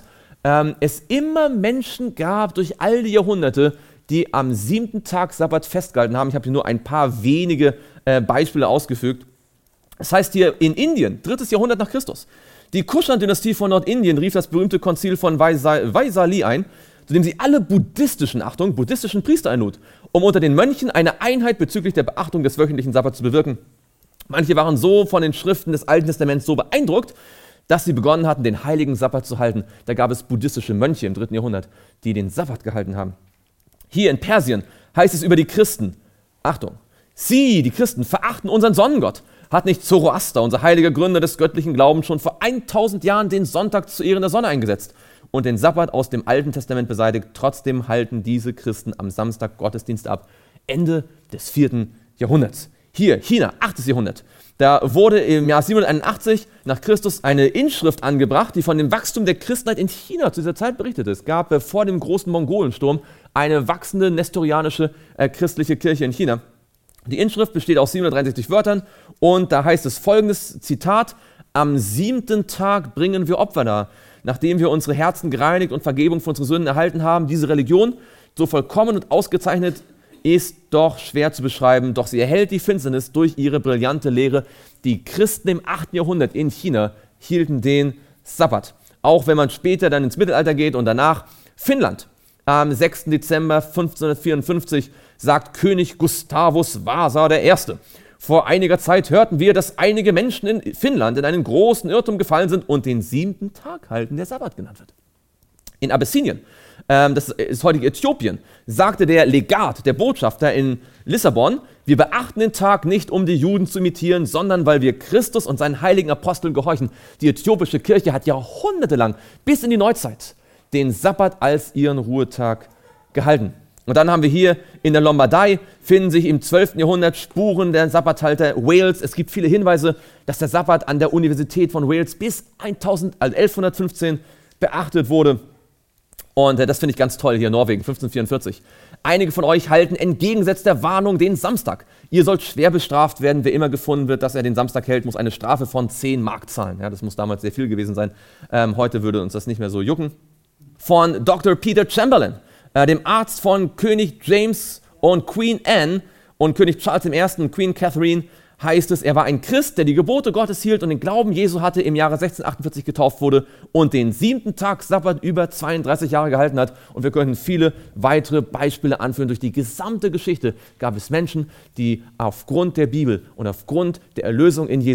es immer Menschen gab durch all die Jahrhunderte, die am 7. Tag Sabbat festgehalten haben. Ich habe hier nur ein paar wenige Beispiele ausgefügt. Das heißt hier in Indien, 3. Jahrhundert nach Christus. Die Kushan-Dynastie von Nordindien rief das berühmte Konzil von Vaisali ein, zu dem sie alle buddhistischen Priester einlud, um unter den Mönchen eine Einheit bezüglich der Beachtung des wöchentlichen Sabbats zu bewirken. Manche waren so von den Schriften des Alten Testaments so beeindruckt, dass sie begonnen hatten, den heiligen Sabbat zu halten. Da gab es buddhistische Mönche im 3. Jahrhundert, die den Sabbat gehalten haben. Hier in Persien heißt es über die Christen, Achtung, sie, die Christen, verachten unseren Sonnengott. Hat nicht Zoroaster, unser heiliger Gründer des göttlichen Glaubens, schon vor 1000 Jahren den Sonntag zu Ehren der Sonne eingesetzt und den Sabbat aus dem Alten Testament beseitigt? Trotzdem halten diese Christen am Samstag Gottesdienste ab. Ende des 4. Jahrhunderts. Hier, China, 8. Jahrhundert. Da wurde im Jahr 781 nach Christus eine Inschrift angebracht, die von dem Wachstum der Christenheit in China zu dieser Zeit berichtet. Es gab vor dem großen Mongolensturm eine wachsende nestorianische christliche Kirche in China. Die Inschrift besteht aus 763 Wörtern und da heißt es folgendes Zitat: Am 7. Tag bringen wir Opfer dar, nachdem wir unsere Herzen gereinigt und Vergebung von unseren Sünden erhalten haben. Diese Religion, so vollkommen und ausgezeichnet, ist doch schwer zu beschreiben, doch sie erhält die Finsternis durch ihre brillante Lehre. Die Christen im 8. Jahrhundert in China hielten den Sabbat. Auch wenn man später dann ins Mittelalter geht und danach Finnland. Am 6. Dezember 1554 sagt König Gustavus Vasa I. Vor einiger Zeit hörten wir, dass einige Menschen in Finnland in einen großen Irrtum gefallen sind und den 7. Tag halten, der Sabbat genannt wird. In Abessinien, das ist heutige Äthiopien, sagte der Legat, der Botschafter in Lissabon, wir beachten den Tag nicht, um die Juden zu imitieren, sondern weil wir Christus und seinen heiligen Aposteln gehorchen. Die äthiopische Kirche hat jahrhundertelang, bis in die Neuzeit, den Sabbat als ihren Ruhetag gehalten. Und dann haben wir hier in der Lombardei, finden sich im 12. Jahrhundert Spuren der Sabbathalter Wales. Es gibt viele Hinweise, dass der Sabbat an der Universität von Wales bis 1115 beachtet wurde. Und das finde ich ganz toll hier in Norwegen, 1544. Einige von euch halten entgegengesetzt der Warnung den Samstag. Ihr sollt schwer bestraft werden. Wer immer gefunden wird, dass er den Samstag hält, muss eine Strafe von 10 Mark zahlen. Ja, das muss damals sehr viel gewesen sein. Heute würde uns das nicht mehr so jucken. Von Dr. Peter Chamberlain, dem Arzt von König James und Queen Anne und König Charles I. und Queen Catherine, heißt es, er war ein Christ, der die Gebote Gottes hielt und den Glauben Jesu hatte, im Jahre 1648 getauft wurde und den 7. Tag Sabbat über 32 Jahre gehalten hat. Und wir könnten viele weitere Beispiele anführen. Durch die gesamte Geschichte gab es Menschen, die aufgrund der Bibel und aufgrund der Erlösung in Jesus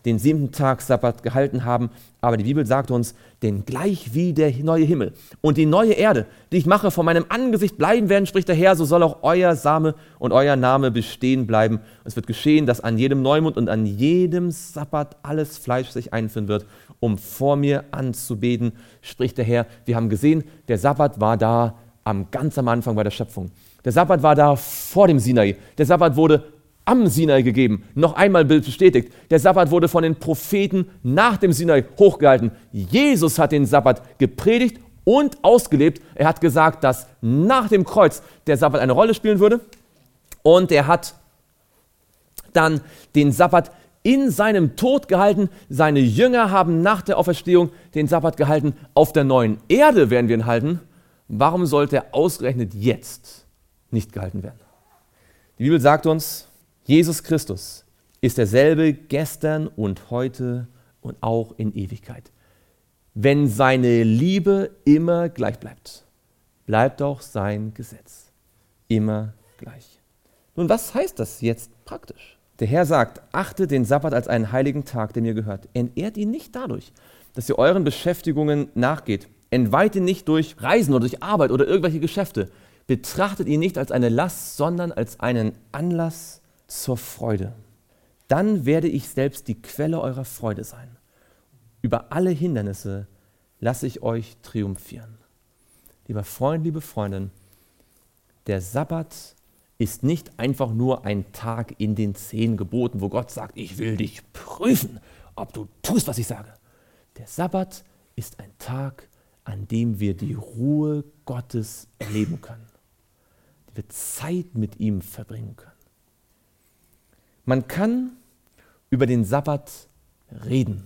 den 7. Tag Sabbat gehalten haben. Aber die Bibel sagt uns, denn gleich wie der neue Himmel und die neue Erde, die ich mache, vor meinem Angesicht bleiben werden, spricht der Herr, so soll auch euer Same und euer Name bestehen bleiben. Es wird geschehen, dass an jedem Neumond und an jedem Sabbat alles Fleisch sich einfinden wird, um vor mir anzubeten, spricht der Herr. Wir haben gesehen, der Sabbat war da ganz am Anfang bei der Schöpfung. Der Sabbat war da vor dem Sinai. Der Sabbat wurde am Sinai gegeben. Noch einmal bestätigt. Der Sabbat wurde von den Propheten nach dem Sinai hochgehalten. Jesus hat den Sabbat gepredigt und ausgelebt. Er hat gesagt, dass nach dem Kreuz der Sabbat eine Rolle spielen würde. Und er hat dann den Sabbat in seinem Tod gehalten. Seine Jünger haben nach der Auferstehung den Sabbat gehalten. Auf der neuen Erde werden wir ihn halten. Warum sollte er ausgerechnet jetzt nicht gehalten werden? Die Bibel sagt uns, Jesus Christus ist derselbe gestern und heute und auch in Ewigkeit. Wenn seine Liebe immer gleich bleibt, bleibt auch sein Gesetz immer gleich. Nun, was heißt das jetzt praktisch? Der Herr sagt, achtet den Sabbat als einen heiligen Tag, der mir gehört. Entehrt ihn nicht dadurch, dass ihr euren Beschäftigungen nachgeht. Entweiht ihn nicht durch Reisen oder durch Arbeit oder irgendwelche Geschäfte. Betrachtet ihn nicht als eine Last, sondern als einen Anlass zur Freude. Dann werde ich selbst die Quelle eurer Freude sein. Über alle Hindernisse lasse ich euch triumphieren. Lieber Freund, liebe Freundin, der Sabbat ist nicht einfach nur ein Tag in den 10 Geboten, wo Gott sagt, ich will dich prüfen, ob du tust, was ich sage. Der Sabbat ist ein Tag, an dem wir die Ruhe Gottes erleben können. Die wir Zeit mit ihm verbringen können. Man kann über den Sabbat reden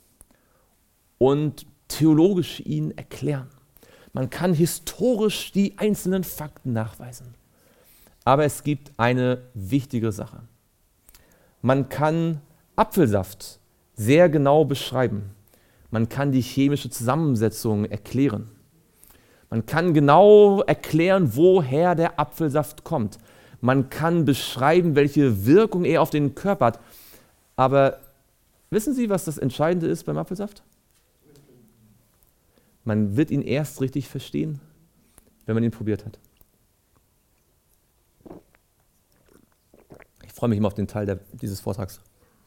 und theologisch ihn erklären. Man kann historisch die einzelnen Fakten nachweisen. Aber es gibt eine wichtige Sache. Man kann Apfelsaft sehr genau beschreiben. Man kann die chemische Zusammensetzung erklären. Man kann genau erklären, woher der Apfelsaft kommt. Man kann beschreiben, welche Wirkung er auf den Körper hat. Aber wissen Sie, was das Entscheidende ist beim Apfelsaft? Man wird ihn erst richtig verstehen, wenn man ihn probiert hat. Ich freue mich immer auf den Teil dieses Vortrags.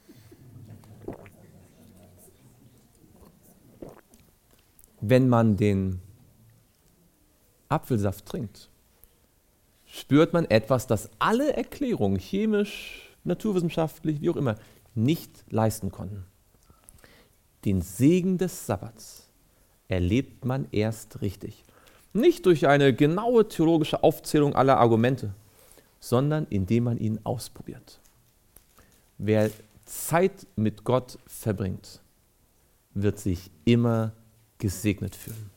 Wenn man den Apfelsaft trinkt, spürt man etwas, das alle Erklärungen, chemisch, naturwissenschaftlich, wie auch immer, nicht leisten konnten. Den Segen des Sabbats erlebt man erst richtig. Nicht durch eine genaue theologische Aufzählung aller Argumente, sondern indem man ihn ausprobiert. Wer Zeit mit Gott verbringt, wird sich immer gesegnet fühlen.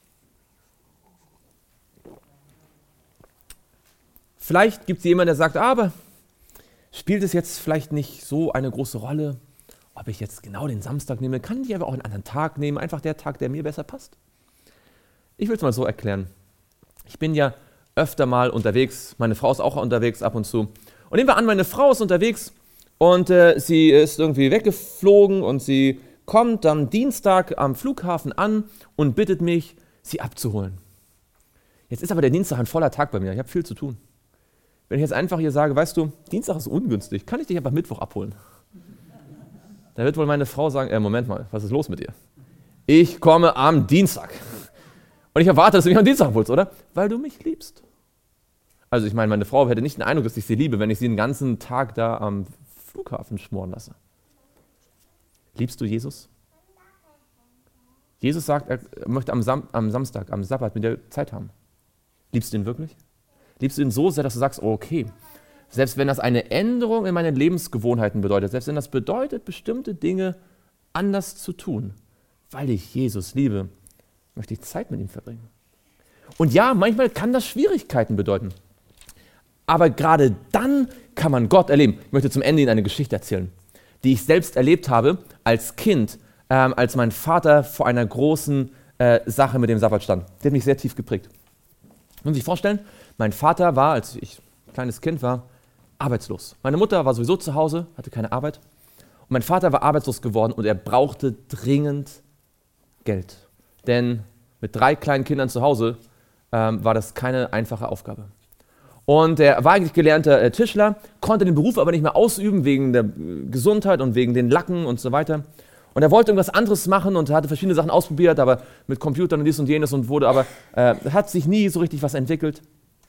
Vielleicht gibt es jemanden, der sagt, aber spielt es jetzt vielleicht nicht so eine große Rolle, ob ich jetzt genau den Samstag nehme, kann ich aber auch einen anderen Tag nehmen, einfach der Tag, der mir besser passt. Ich will es mal so erklären. Ich bin ja öfter mal unterwegs, meine Frau ist auch unterwegs ab und zu. Und nehmen wir an, meine Frau ist unterwegs und sie ist irgendwie weggeflogen und sie kommt am Dienstag am Flughafen an und bittet mich, sie abzuholen. Jetzt ist aber der Dienstag ein voller Tag bei mir, ich habe viel zu tun. Wenn ich jetzt einfach hier sage, weißt du, Dienstag ist ungünstig, kann ich dich einfach Mittwoch abholen? Da wird wohl meine Frau sagen, Moment mal, was ist los mit dir? Ich komme am Dienstag. Und ich erwarte, dass du mich am Dienstag abholst, oder? Weil du mich liebst. Also ich meine, meine Frau hätte nicht den Eindruck, dass ich sie liebe, wenn ich sie den ganzen Tag da am Flughafen schmoren lasse. Liebst du Jesus? Jesus sagt, er möchte am Samstag, am Sabbat mit dir Zeit haben. Liebst du ihn wirklich? Liebst du ihn so sehr, dass du sagst, okay, selbst wenn das eine Änderung in meinen Lebensgewohnheiten bedeutet, selbst wenn das bedeutet, bestimmte Dinge anders zu tun, weil ich Jesus liebe, möchte ich Zeit mit ihm verbringen. Und ja, manchmal kann das Schwierigkeiten bedeuten. Aber gerade dann kann man Gott erleben. Ich möchte zum Ende Ihnen eine Geschichte erzählen, die ich selbst erlebt habe als Kind, als mein Vater vor einer großen Sache mit dem Sabbat stand. Die hat mich sehr tief geprägt. Man muss sich vorstellen, mein Vater war, als ich ein kleines Kind war, arbeitslos. Meine Mutter war sowieso zu Hause, hatte keine Arbeit. Und mein Vater war arbeitslos geworden und er brauchte dringend Geld. Denn mit 3 kleinen Kindern zu Hause war das keine einfache Aufgabe. Und er war eigentlich gelernter Tischler, konnte den Beruf aber nicht mehr ausüben wegen der Gesundheit und wegen den Lacken und so weiter. Und er wollte irgendwas anderes machen und hatte verschiedene Sachen ausprobiert, aber mit Computern und dies und jenes und hat sich nie so richtig was entwickelt.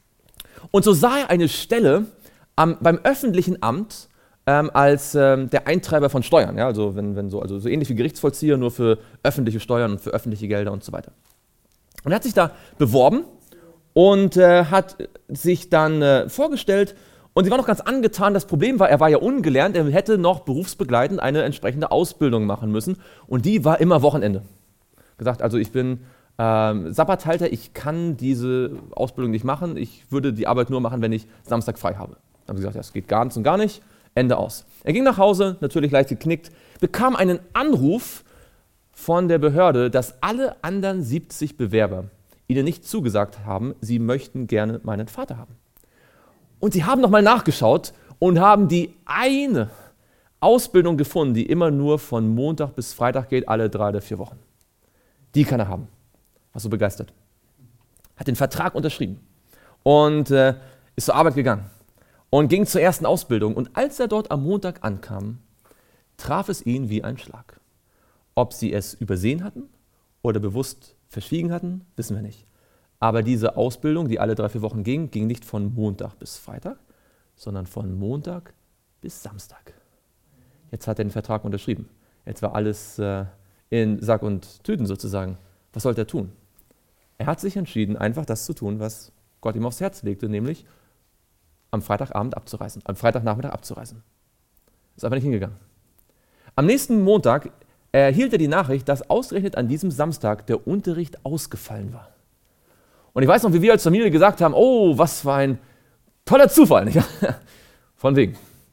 Und so sah er eine Stelle beim öffentlichen Amt als der Eintreiber von Steuern, ja, also so ähnlich wie Gerichtsvollzieher, nur für öffentliche Steuern und für öffentliche Gelder und so weiter. Und er hat sich da beworben und hat sich dann vorgestellt und sie war noch ganz angetan. Das Problem war, er war ja ungelernt, er hätte noch berufsbegleitend eine entsprechende Ausbildung machen müssen und die war immer Wochenende. Gesagt, also ich bin Sabbathalter, ich kann diese Ausbildung nicht machen, ich würde die Arbeit nur machen, wenn ich Samstag frei habe. Dann haben sie gesagt, das geht ganz und gar nicht, Ende aus. Er ging nach Hause, natürlich leicht geknickt, bekam einen Anruf von der Behörde, dass alle anderen 70 Bewerber ihnen nicht zugesagt haben, sie möchten gerne meinen Vater haben. Und sie haben nochmal nachgeschaut und haben die eine Ausbildung gefunden, die immer nur von Montag bis Freitag geht, alle 3 oder 4 Wochen. Die kann er haben. War so begeistert. Hat den Vertrag unterschrieben und ist zur Arbeit gegangen und ging zur ersten Ausbildung. Und als er dort am Montag ankam, traf es ihn wie ein Schlag. Ob sie es übersehen hatten oder bewusst verschwiegen hatten, wissen wir nicht. Aber diese Ausbildung, die alle 3, 4 Wochen ging nicht von Montag bis Freitag, sondern von Montag bis Samstag. Jetzt hat er den Vertrag unterschrieben. Jetzt war alles in Sack und Tüten sozusagen. Was sollte er tun? Er hat sich entschieden, einfach das zu tun, was Gott ihm aufs Herz legte, nämlich am Freitagabend abzureisen, am Freitagnachmittag abzureisen. Ist aber nicht hingegangen. Am nächsten Montag erhielt er die Nachricht, dass ausgerechnet an diesem Samstag der Unterricht ausgefallen war. Und ich weiß noch, wie wir als Familie gesagt haben, oh, was für ein toller Zufall. Nicht? Von wegen.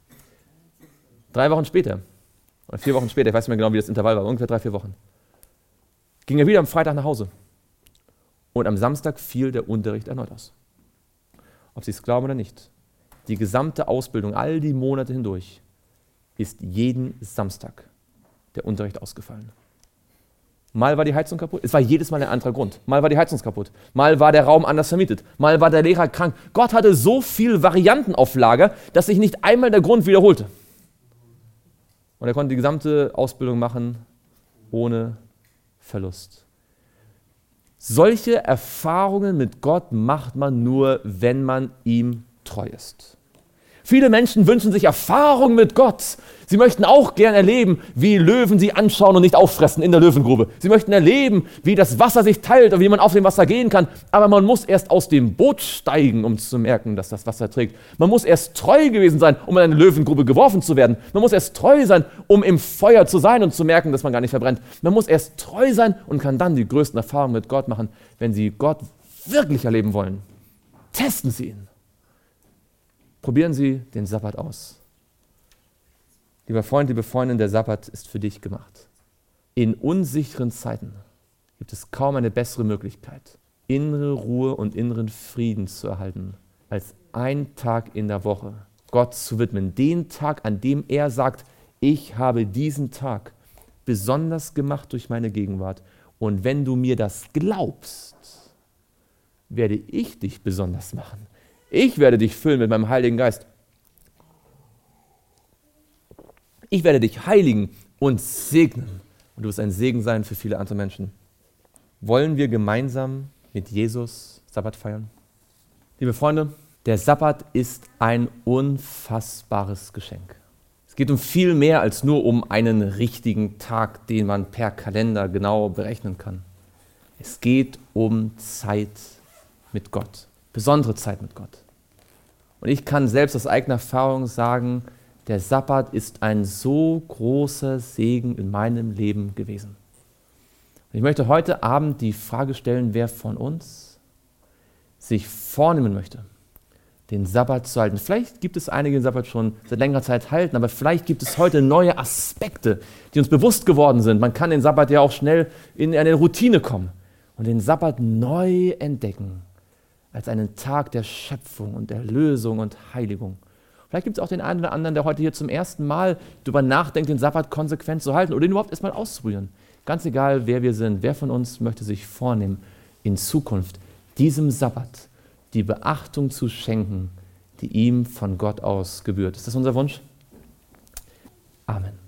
3 Wochen später, oder 4 Wochen später, ich weiß nicht mehr genau, wie das Intervall war, ungefähr 3, 4 Wochen, ging er wieder am Freitag nach Hause. Und am Samstag fiel der Unterricht erneut aus. Ob Sie es glauben oder nicht, die gesamte Ausbildung, all die Monate hindurch, ist jeden Samstag der Unterricht ausgefallen. Mal war die Heizung kaputt, es war jedes Mal ein anderer Grund. Mal war die Heizung kaputt, mal war der Raum anders vermietet, mal war der Lehrer krank. Gott hatte so viele Varianten auf Lager, dass sich nicht einmal der Grund wiederholte. Und er konnte die gesamte Ausbildung machen ohne Verlust. Solche Erfahrungen mit Gott macht man nur, wenn man ihm treu ist. Viele Menschen wünschen sich Erfahrung mit Gott. Sie möchten auch gern erleben, wie Löwen sie anschauen und nicht auffressen in der Löwengrube. Sie möchten erleben, wie das Wasser sich teilt und wie man auf dem Wasser gehen kann. Aber man muss erst aus dem Boot steigen, um zu merken, dass das Wasser trägt. Man muss erst treu gewesen sein, um in eine Löwengrube geworfen zu werden. Man muss erst treu sein, um im Feuer zu sein und zu merken, dass man gar nicht verbrennt. Man muss erst treu sein und kann dann die größten Erfahrungen mit Gott machen, wenn Sie Gott wirklich erleben wollen. Testen Sie ihn. Probieren Sie den Sabbat aus. Lieber Freund, liebe Freundin, der Sabbat ist für dich gemacht. In unsicheren Zeiten gibt es kaum eine bessere Möglichkeit, innere Ruhe und inneren Frieden zu erhalten, als einen Tag in der Woche Gott zu widmen. Den Tag, an dem er sagt, ich habe diesen Tag besonders gemacht durch meine Gegenwart. Und wenn du mir das glaubst, werde ich dich besonders machen. Ich werde dich füllen mit meinem Heiligen Geist. Ich werde dich heiligen und segnen. Und du wirst ein Segen sein für viele andere Menschen. Wollen wir gemeinsam mit Jesus Sabbat feiern? Liebe Freunde, der Sabbat ist ein unfassbares Geschenk. Es geht um viel mehr als nur um einen richtigen Tag, den man per Kalender genau berechnen kann. Es geht um Zeit mit Gott. Besondere Zeit mit Gott. Und ich kann selbst aus eigener Erfahrung sagen, der Sabbat ist ein so großer Segen in meinem Leben gewesen. Und ich möchte heute Abend die Frage stellen, wer von uns sich vornehmen möchte, den Sabbat zu halten. Vielleicht gibt es einige, die den Sabbat schon seit längerer Zeit halten, aber vielleicht gibt es heute neue Aspekte, die uns bewusst geworden sind. Man kann den Sabbat ja auch schnell in eine Routine kommen und den Sabbat neu entdecken als einen Tag der Schöpfung und Erlösung und Heiligung. Vielleicht Vielleicht gibt es auch den einen oder anderen, der heute hier zum ersten Mal darüber nachdenkt, den Sabbat konsequent zu halten oder den überhaupt erstmal auszuprobieren. Ganz egal, wer wir sind, wer von uns möchte sich vornehmen, in Zukunft diesem Sabbat die Beachtung zu schenken, die ihm von Gott aus gebührt. Ist das unser Wunsch? Amen.